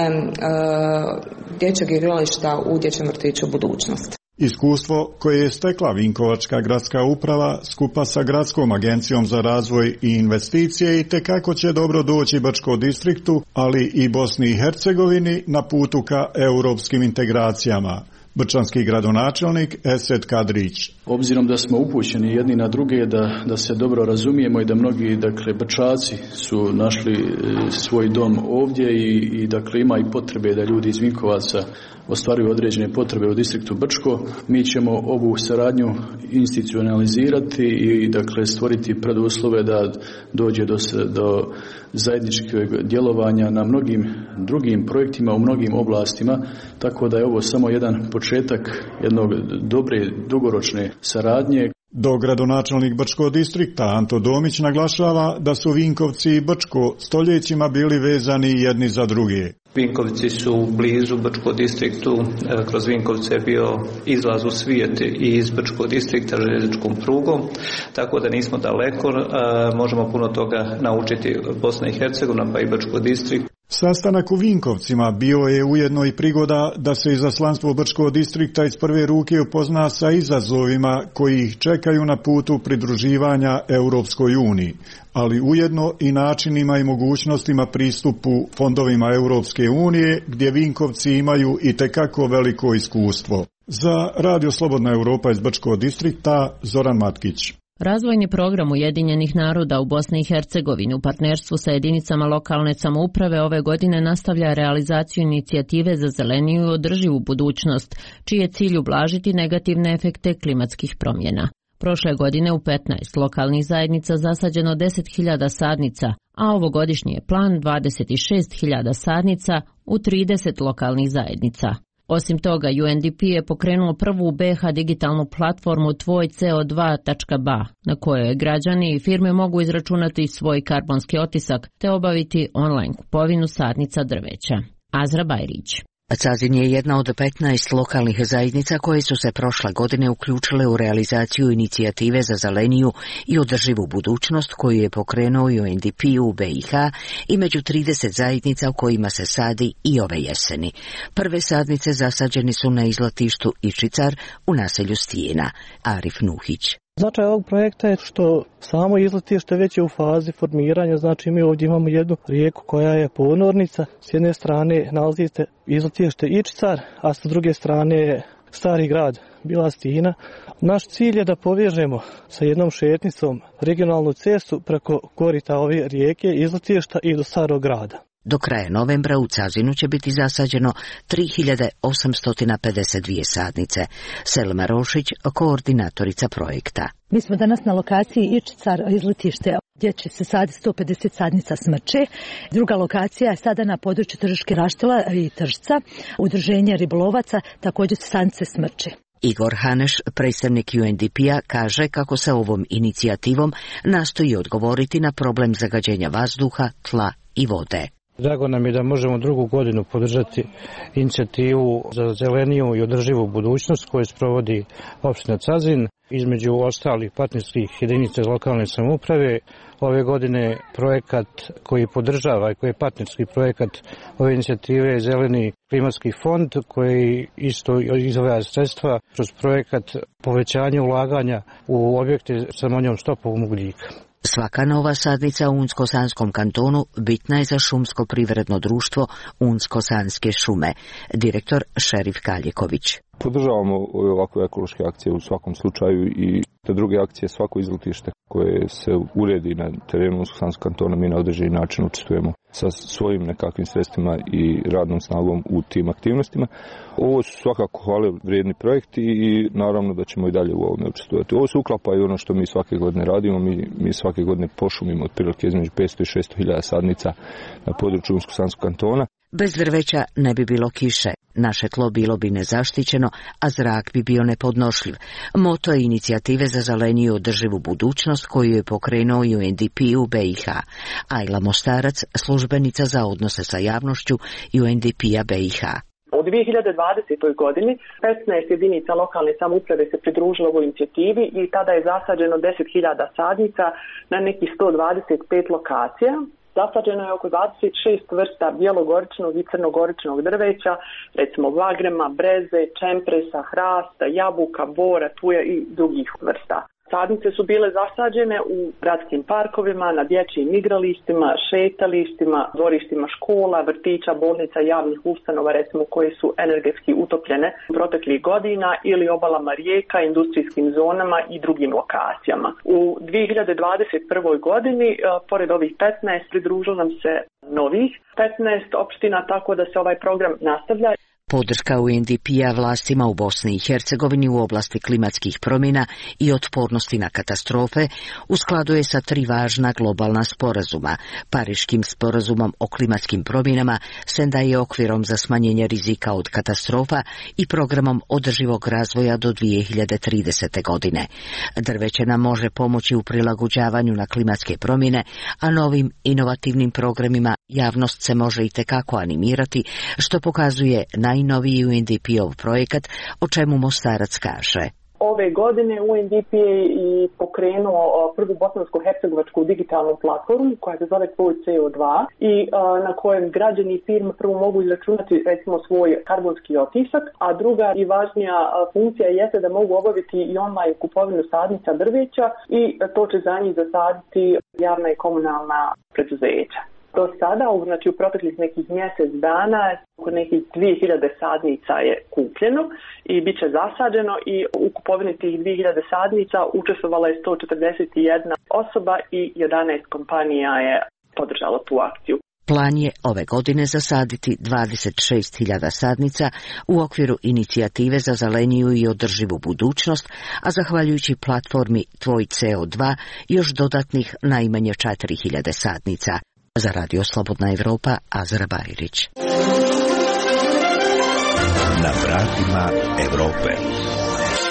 dječjeg igrališta u dječjem vrtiću budućnosti. Iskustvo koje je stekla Vinkovačka gradska uprava skupa sa Gradskom agencijom za razvoj i investicije i tekako će dobro doći Brčko distriktu, ali i Bosni i Hercegovini na putu ka europskim integracijama. Brčanski gradonačelnik Esed Kadrić. Obzirom da smo upućeni jedni na druge, da, da se dobro razumijemo i da mnogi, dakle, Brčaci su našli svoj dom ovdje i, i dakle, ima i potrebe da ljudi iz Vinkovaca ostvaruju određene potrebe u distriktu Brčko, mi ćemo ovu saradnju institucionalizirati i, dakle, stvoriti preduslove da dođe do, do zajedničkog djelovanja na mnogim drugim projektima u mnogim oblastima, tako da je ovo samo jedan početak jednog dobre dugoročne saradnje. Do gradonačelnik Brčko distrikta Anto Domić naglašava da su Vinkovci i Brčko stoljećima bili vezani jedni za druge. Vinkovci su blizu Brčko distriktu, kroz Vinkovce je bio izlaz u svijet i iz Brčko distrikta željezničkom prugom, tako da nismo daleko, možemo puno toga naučiti Bosna i Hercegovina pa i Brčko distrikt. Sastanak u Vinkovcima bio je ujedno i prigoda da se izaslanstvo Brčko distrikta iz prve ruke upozna sa izazovima koji ih čekaju na putu pridruživanja Europskoj uniji, ali ujedno i načinima i mogućnostima pristupu fondovima Europske unije gdje Vinkovci imaju itekako veliko iskustvo. Za Radio Slobodna Evropa iz Brčko distrikta, Zoran Matkić. Razvojni program Ujedinjenih naroda u Bosni i Hercegovini u partnerstvu sa jedinicama lokalne samouprave ove godine nastavlja realizaciju inicijative za zeleniju i održivu budućnost, čiji je cilj ublažiti negativne efekte klimatskih promjena. Prošle godine u petnaest lokalnih zajednica zasađeno deset hiljada sadnica, a ovogodišnji je plan dvadeset šest hiljada sadnica u trideset lokalnih zajednica. Osim toga, U N D P je pokrenuo prvu B H digitalnu platformu tvoj C O dva tačka B A, na kojoj građani i firme mogu izračunati svoj karbonski otisak te obaviti online kupovinu sadnica drveća. Azra Bajrić. Cazin je jedna od petnaest lokalnih zajednica koje su se prošle godine uključile u realizaciju inicijative za zeleniju i održivu budućnost koju je pokrenuo U N D P u B i H i među trideset zajednica u kojima se sadi i ove jeseni. Prve sadnice zasađeni su na izletištu Ičicar u naselju Stijena. Arif Nuhić. Značaj ovog projekta je što samo izletište već je u fazi formiranja, znači mi ovdje imamo jednu rijeku koja je ponornica, s jedne strane nalazi se izletište Ičicar, a s druge strane je stari grad Bila Stina. Naš cilj je da povežemo sa jednom šetnicom regionalnu cestu preko korita ove rijeke, izletišta i do starog grada. Do kraja novembra u Cazinu će biti zasađeno tri hiljade osamsto pedeset dvije sadnice. Selma Rošić, koordinatorica projekta. Mi smo danas na lokaciji Ičicar izletište gdje će se saditi sto pedeset sadnica smrče. Druga lokacija je sada na području Tržiške Raštila i Tržca. Udruženje ribolovaca također su sadnice smrče. Igor Haneš, predstavnik U N D P-a, kaže kako se ovom inicijativom nastoji odgovoriti na problem zagađenja vazduha, tla i vode. Drago nam je da možemo drugu godinu podržati inicijativu za zeleniju i održivu budućnost koju sprovodi opština Cazin. Između ostalih partnerskih jedinica lokalne samouprave, ove godine projekat koji podržava i koji je partnerski projekat ove inicijative je Zeleni klimatski fond koji isto izdvaja sredstva kroz projekat povećanja ulaganja u objekte sa manjom stopom ugljika. Svaka nova sadnica u Unsko-Sanskom kantonu bitna je za šumsko privredno društvo Unsko-Sanske šume. Direktor Šerif Kaljeković. Podržavamo ovakve ekološke akcije u svakom slučaju i te druge akcije, svako izletište koje se uredi na terenu Unsko-Sanskog kantona, mi na određeni način učestvujemo sa svojim nekakvim sredstvima i radnom snagom u tim aktivnostima. Ovo su svakako hvale vrijedni projekti i naravno da ćemo i dalje u ovome učestvovati. Ovo se uklapa i ono što mi svake godine radimo, mi, mi svake godine pošumimo otprilike između petsto i šesto hiljada sadnica na području Unsko-Sanskog kantona. Bez drveća ne bi bilo kiše, naše tlo bilo bi nezaštićeno, a zrak bi bio nepodnošljiv. Moto je inicijative za zeleniju održivu budućnost koju je pokrenuo U N D P u B i H. Ajla Mostarac, službenica za odnose sa javnošću U N D P-a B i H. U dvije hiljade dvadesetoj godini petnaest jedinica lokalne samouprave se pridružilo ovoj inicijativi i tada je zasađeno deset hiljada sadnica na nekih sto dvadeset pet lokacija. Zasađeno je oko dvadeset šest vrsta bijelogoričnog i crnogoričnog drveća, recimo vagrema, breze, čempresa, hrasta, jabuka, bora, tuja i drugih vrsta. Sadnice su bile zasađene u gradskim parkovima, na dječjim igralištima, šetalištima, dvorištima škola, vrtića, bolnica, javnih ustanova, recimo koje su energetski utopljene proteklih godina ili obalama rijeka, industrijskim zonama i drugim lokacijama. U dvije hiljade dvadeset prvoj godini, pored ovih petnaest, pridružilo nam se novih petnaest opština, tako da se ovaj program nastavlja. Podrška U N D P-a vlastima u Bosni i Hercegovini u oblasti klimatskih promjena i otpornosti na katastrofe u skladu je sa tri važna globalna sporazuma, Pariškim sporazumom o klimatskim promjenama, Sendai okvirom za smanjenje rizika od katastrofa i programom održivog razvoja do dvije hiljade tridesete. godine. Drveće nam može pomoći u prilagođavanju na klimatske promjene, a novim inovativnim programima javnost se može itekako animirati, što pokazuje najnoviji U N D P-ov projekat, o čemu Mostarac kaže. Ove godine U N D P je i pokrenuo prvu bosansko-hercegovačku digitalnu platformu koja se zove Tvoj C O dva i a, na kojem građani i firme prvo mogu izračunati recimo svoj karbonski otisak, a druga i važnija a, funkcija jeste da mogu obaviti i online kupovinu sadnica drveća i to će za njih zasaditi javna i komunalna preduzeća. Do sada, znači u proteklih nekih mjesec dana, oko nekih dvije hiljade sadnica je kupljeno i bit će zasađeno i u kupovini tih dvije hiljade sadnica učestvovala je sto četrdeset jedna osoba i jedanaest kompanija je podržalo tu akciju. Plan je ove godine zasaditi dvadeset šest hiljada sadnica u okviru inicijative za zeleniju i održivu budućnost, a zahvaljujući platformi Tvoj C O dva još dodatnih najmanje četiri hiljade sadnica. Za Radio Slobodna Evropa, Azra Bajrić. Na vratima Evrope.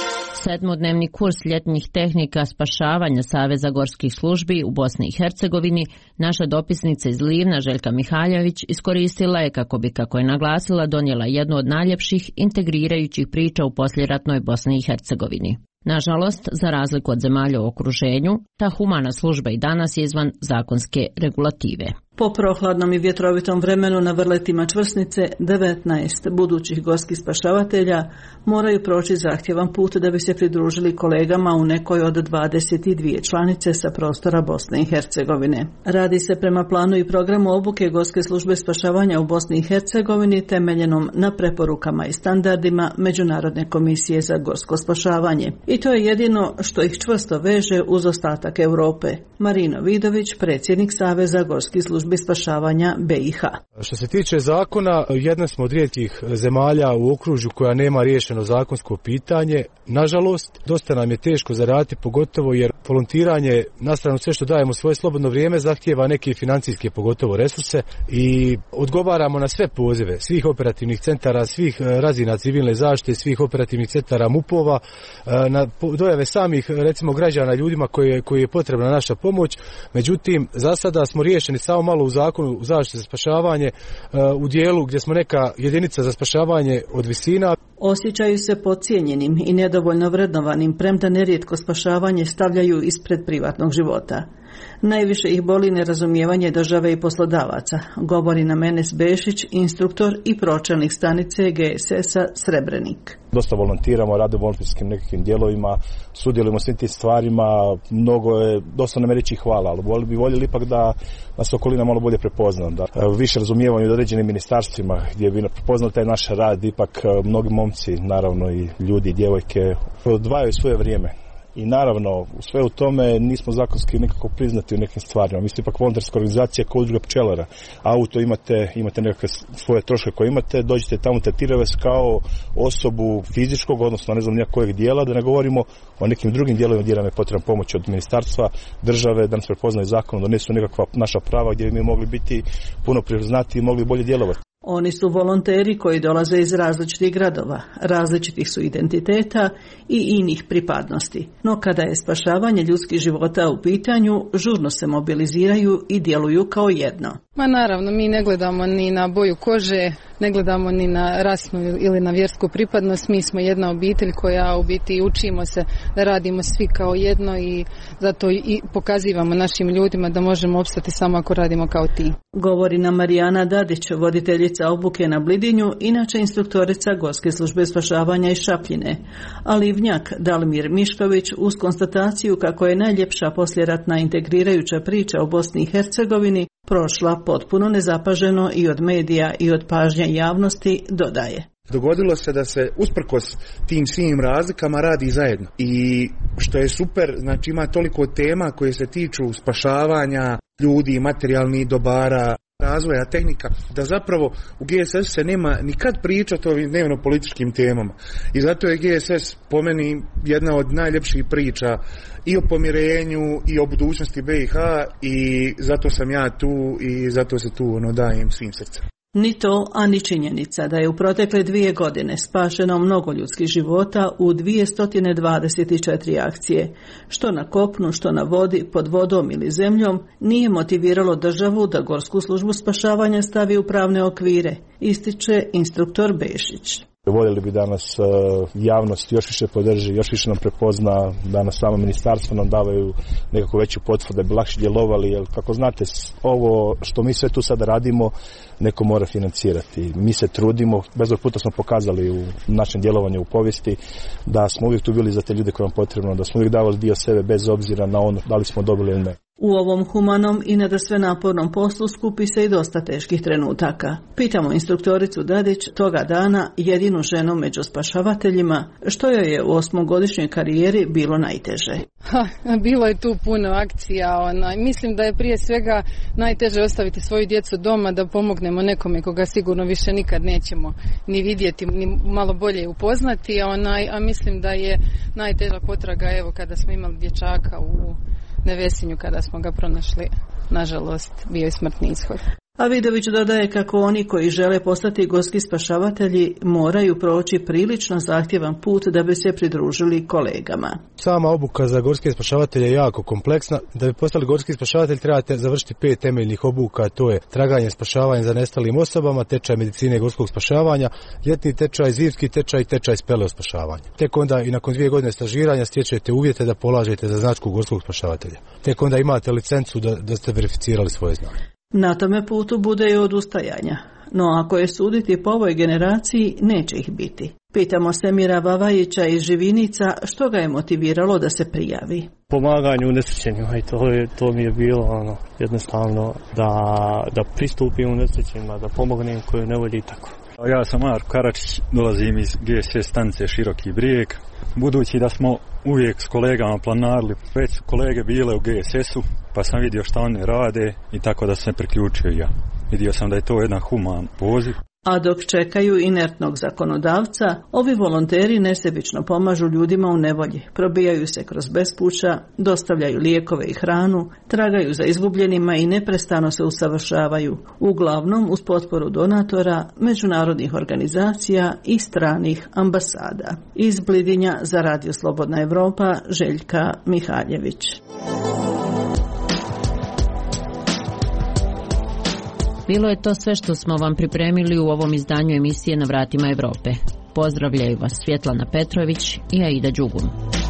Sedmodnevni kurs ljetnih tehnika spašavanja Saveza gorskih službi u Bosni i Hercegovini naša dopisnica iz Livna Željka Mihaljević iskoristila je kako bi, kako je naglasila, donijela jednu od najljepših integrirajućih priča u poslijeratnoj Bosni i Hercegovini. Nažalost, za razliku od zemalja u okruženju, ta humana služba i danas je izvan zakonske regulative. Po prohladnom i vjetrovitom vremenu na vrletima Čvrsnice, devetnaest budućih gorskih spašavatelja moraju proći zahtjevan put da bi se pridružili kolegama u nekoj od dvadeset dvije članice sa prostora Bosne i Hercegovine. Radi se prema planu i programu obuke Gorske službe spašavanja u Bosni i Hercegovini temeljenom na preporukama i standardima Međunarodne komisije za gorsko spašavanje. I to je jedino što ih čvrsto veže uz ostatak Europe. Marino Vidović, predsjednik Saveza gorskih službi spašavanja B i H. Što se tiče zakona, jedna smo od rijetkih zemalja u okružju koja nema riješeno zakonsko pitanje. Nažalost, dosta nam je teško zaraditi, pogotovo jer volontiranje, na stranu sve što dajemo svoje slobodno vrijeme, zahtijeva neke financijske, pogotovo resurse, i odgovaramo na sve pozive svih operativnih centara, svih razina civilne zaštite, svih operativnih centara MUP-ova, na dojave samih, recimo, građana, ljudima koji, koji je potrebna naša pomoć. Međutim, za sada smo riješeni samo malo u zakonu zaštite za spašavanje u dijelu gdje smo neka jedinica za spašavanje od visina. Osjećaju se podcijenjenim i nedovoljno vrednovanim, premda nerijetko spašavanje stavljaju ispred privatnog života. Najviše ih boli nerazumijevanje države i poslodavaca, govori nam Enes Bešić, instruktor i pročelnik stanice G S S-a Srebrenik. Dosta volontiramo, radimo u volonterskim nekakvim dijelovima, sudjelujemo svim tim stvarima, mnogo je, dosta nam je reći hvala, ali bi voljeli ipak da nas okolina malo bolje prepozna, da više razumijevamo i određenim ministarstvima gdje bi prepoznali taj naš rad. Ipak mnogi momci, naravno i ljudi i djevojke, odvajaju svoje vrijeme. I naravno, sve u tome nismo zakonski nekako priznati u nekim stvarima. Mi smo ipak volonterska organizacija kao udruga pčelara. Auto imate, imate nekakve svoje troške koje imate, dođete tamo, tretiraju vas kao osobu fizičkog, odnosno ne znam nijakojeg dijela, da ne govorimo o nekim drugim dijelovima gdje nam je potrebna pomoć od ministarstva, države, da nas prepoznaju zakon, donesu nekakva naša prava gdje bi mi mogli biti puno priznati i mogli bolje djelovati. Oni su volonteri koji dolaze iz različitih gradova, različitih su identiteta i inih pripadnosti. No kada je spašavanje ljudskih života u pitanju, žurno se mobiliziraju i djeluju kao jedno. Ma naravno, mi ne gledamo ni na boju kože, ne gledamo ni na rasnu ili na vjersku pripadnost. Mi smo jedna obitelj koja u biti učimo se da radimo svi kao jedno i zato i pokazivamo našim ljudima da možemo opstati samo ako radimo kao tim. Govori nam Marijana Dadić, voditeljica obuke na Blidinju, inače instruktorica Gorske službe spašavanja iz Šapljine. A Livnjak Dalmir Mišković uz konstataciju kako je najljepša poslijeratna integrirajuća priča o Bosni i Hercegovini prošla potpuno nezapaženo i od medija i od pažnje javnosti, dodaje. Dogodilo se da se usprkos tim svim razlikama radi zajedno. I što je super, znači ima toliko tema koje se tiču spašavanja ljudi, materijalnih dobara, razvoja tehnika, da zapravo u G S S se nema nikad pričati o ovim dnevno političkim temama. I zato je G S S po meni jedna od najljepših priča i o pomirenju i o budućnosti B i H, i zato sam ja tu i zato se tu ono dajem svim srcem. Ni to, a ni činjenica da je u protekle dvije godine spašeno mnogo ljudskih života u dvjesto dvadeset četiri akcije, što na kopnu, što na vodi, pod vodom ili zemljom, nije motiviralo državu da Gorsku službu spašavanja stavi u pravne okvire, ističe instruktor Bešić. Voljeli bi da nas javnost još više podrži, još više nam prepozna, da nas samo ministarstvo nam davaju nekako veću potvrdu da bi lakše djelovali, jer kako znate, ovo što mi sve tu sada radimo, neko mora financirati. Mi se trudimo, bezbroj puta smo pokazali u našem djelovanju u povijesti da smo uvijek tu bili za te ljude koje vam potrebno, da smo uvijek davali dio sebe bez obzira na ono da li smo dobili ili ne. U ovom humanom i nadasve napornom poslu skupi se i dosta teških trenutaka. Pitamo instruktoricu Dadić, toga dana jedinu ženu među spašavateljima, što joj je u osmogodišnjoj karijeri bilo najteže. Ha, bilo je tu puno akcija. Ona. Mislim da je prije svega najteže ostaviti svoju djecu doma da pomognemo nekome koga sigurno više nikad nećemo ni vidjeti, ni malo bolje upoznati. Ona, a mislim da je najteža potraga evo kada smo imali dječaka u Nevesinju, kada smo ga pronašli, nažalost, bio je smrtni ishod. A Vidović dodaje kako oni koji žele postati gorski spašavatelji moraju proći prilično zahtjevan put da bi se pridružili kolegama. Sama obuka za gorske spašavatelje je jako kompleksna. Da bi postali gorski spašavatelj trebate završiti pet temeljnih obuka, to je traganje spašavanja za nestalim osobama, tečaj medicine gorskog spašavanja, ljetni tečaj, zimski tečaj i tečaj speleo spašavanja. Tek onda i nakon dvije godine stažiranja stječete uvjete da polažete za značku gorskog spašavatelja. Tek onda imate licencu da, da ste verificirali svoje znanje. Na tome putu bude i odustajanja, no ako je suditi po ovoj generaciji, neće ih biti. Pitamo Semira Vavajića iz Živinica što ga je motiviralo da se prijavi. Pomaganju u nesrećenju, i to, je, to mi je bilo ono, jednostavno da, da pristupim u nesrećenjima, da pomognem koju ne volji tako. Ja sam Marko Karačić, dolazim iz G S S stanice Široki Brijeg. Budući da smo uvijek s kolegama planarili, već su kolege bile u G S S-u, pa sam vidio šta one rade i tako da sam priključio ja. Vidio sam da je to jedan human poziv. A dok čekaju inertnog zakonodavca, ovi volonteri nesebično pomažu ljudima u nevolji, probijaju se kroz bespuća, dostavljaju lijekove i hranu, tragaju za izgubljenima i neprestano se usavršavaju, uglavnom uz potporu donatora, međunarodnih organizacija i stranih ambasada. Iz Blidinja za Radio Slobodna Evropa, Željka Mihaljević. Bilo je to sve što smo vam pripremili u ovom izdanju emisije Na vratima Evrope. Pozdravljaju vas Svjetlana Petrović i Aida Đugum.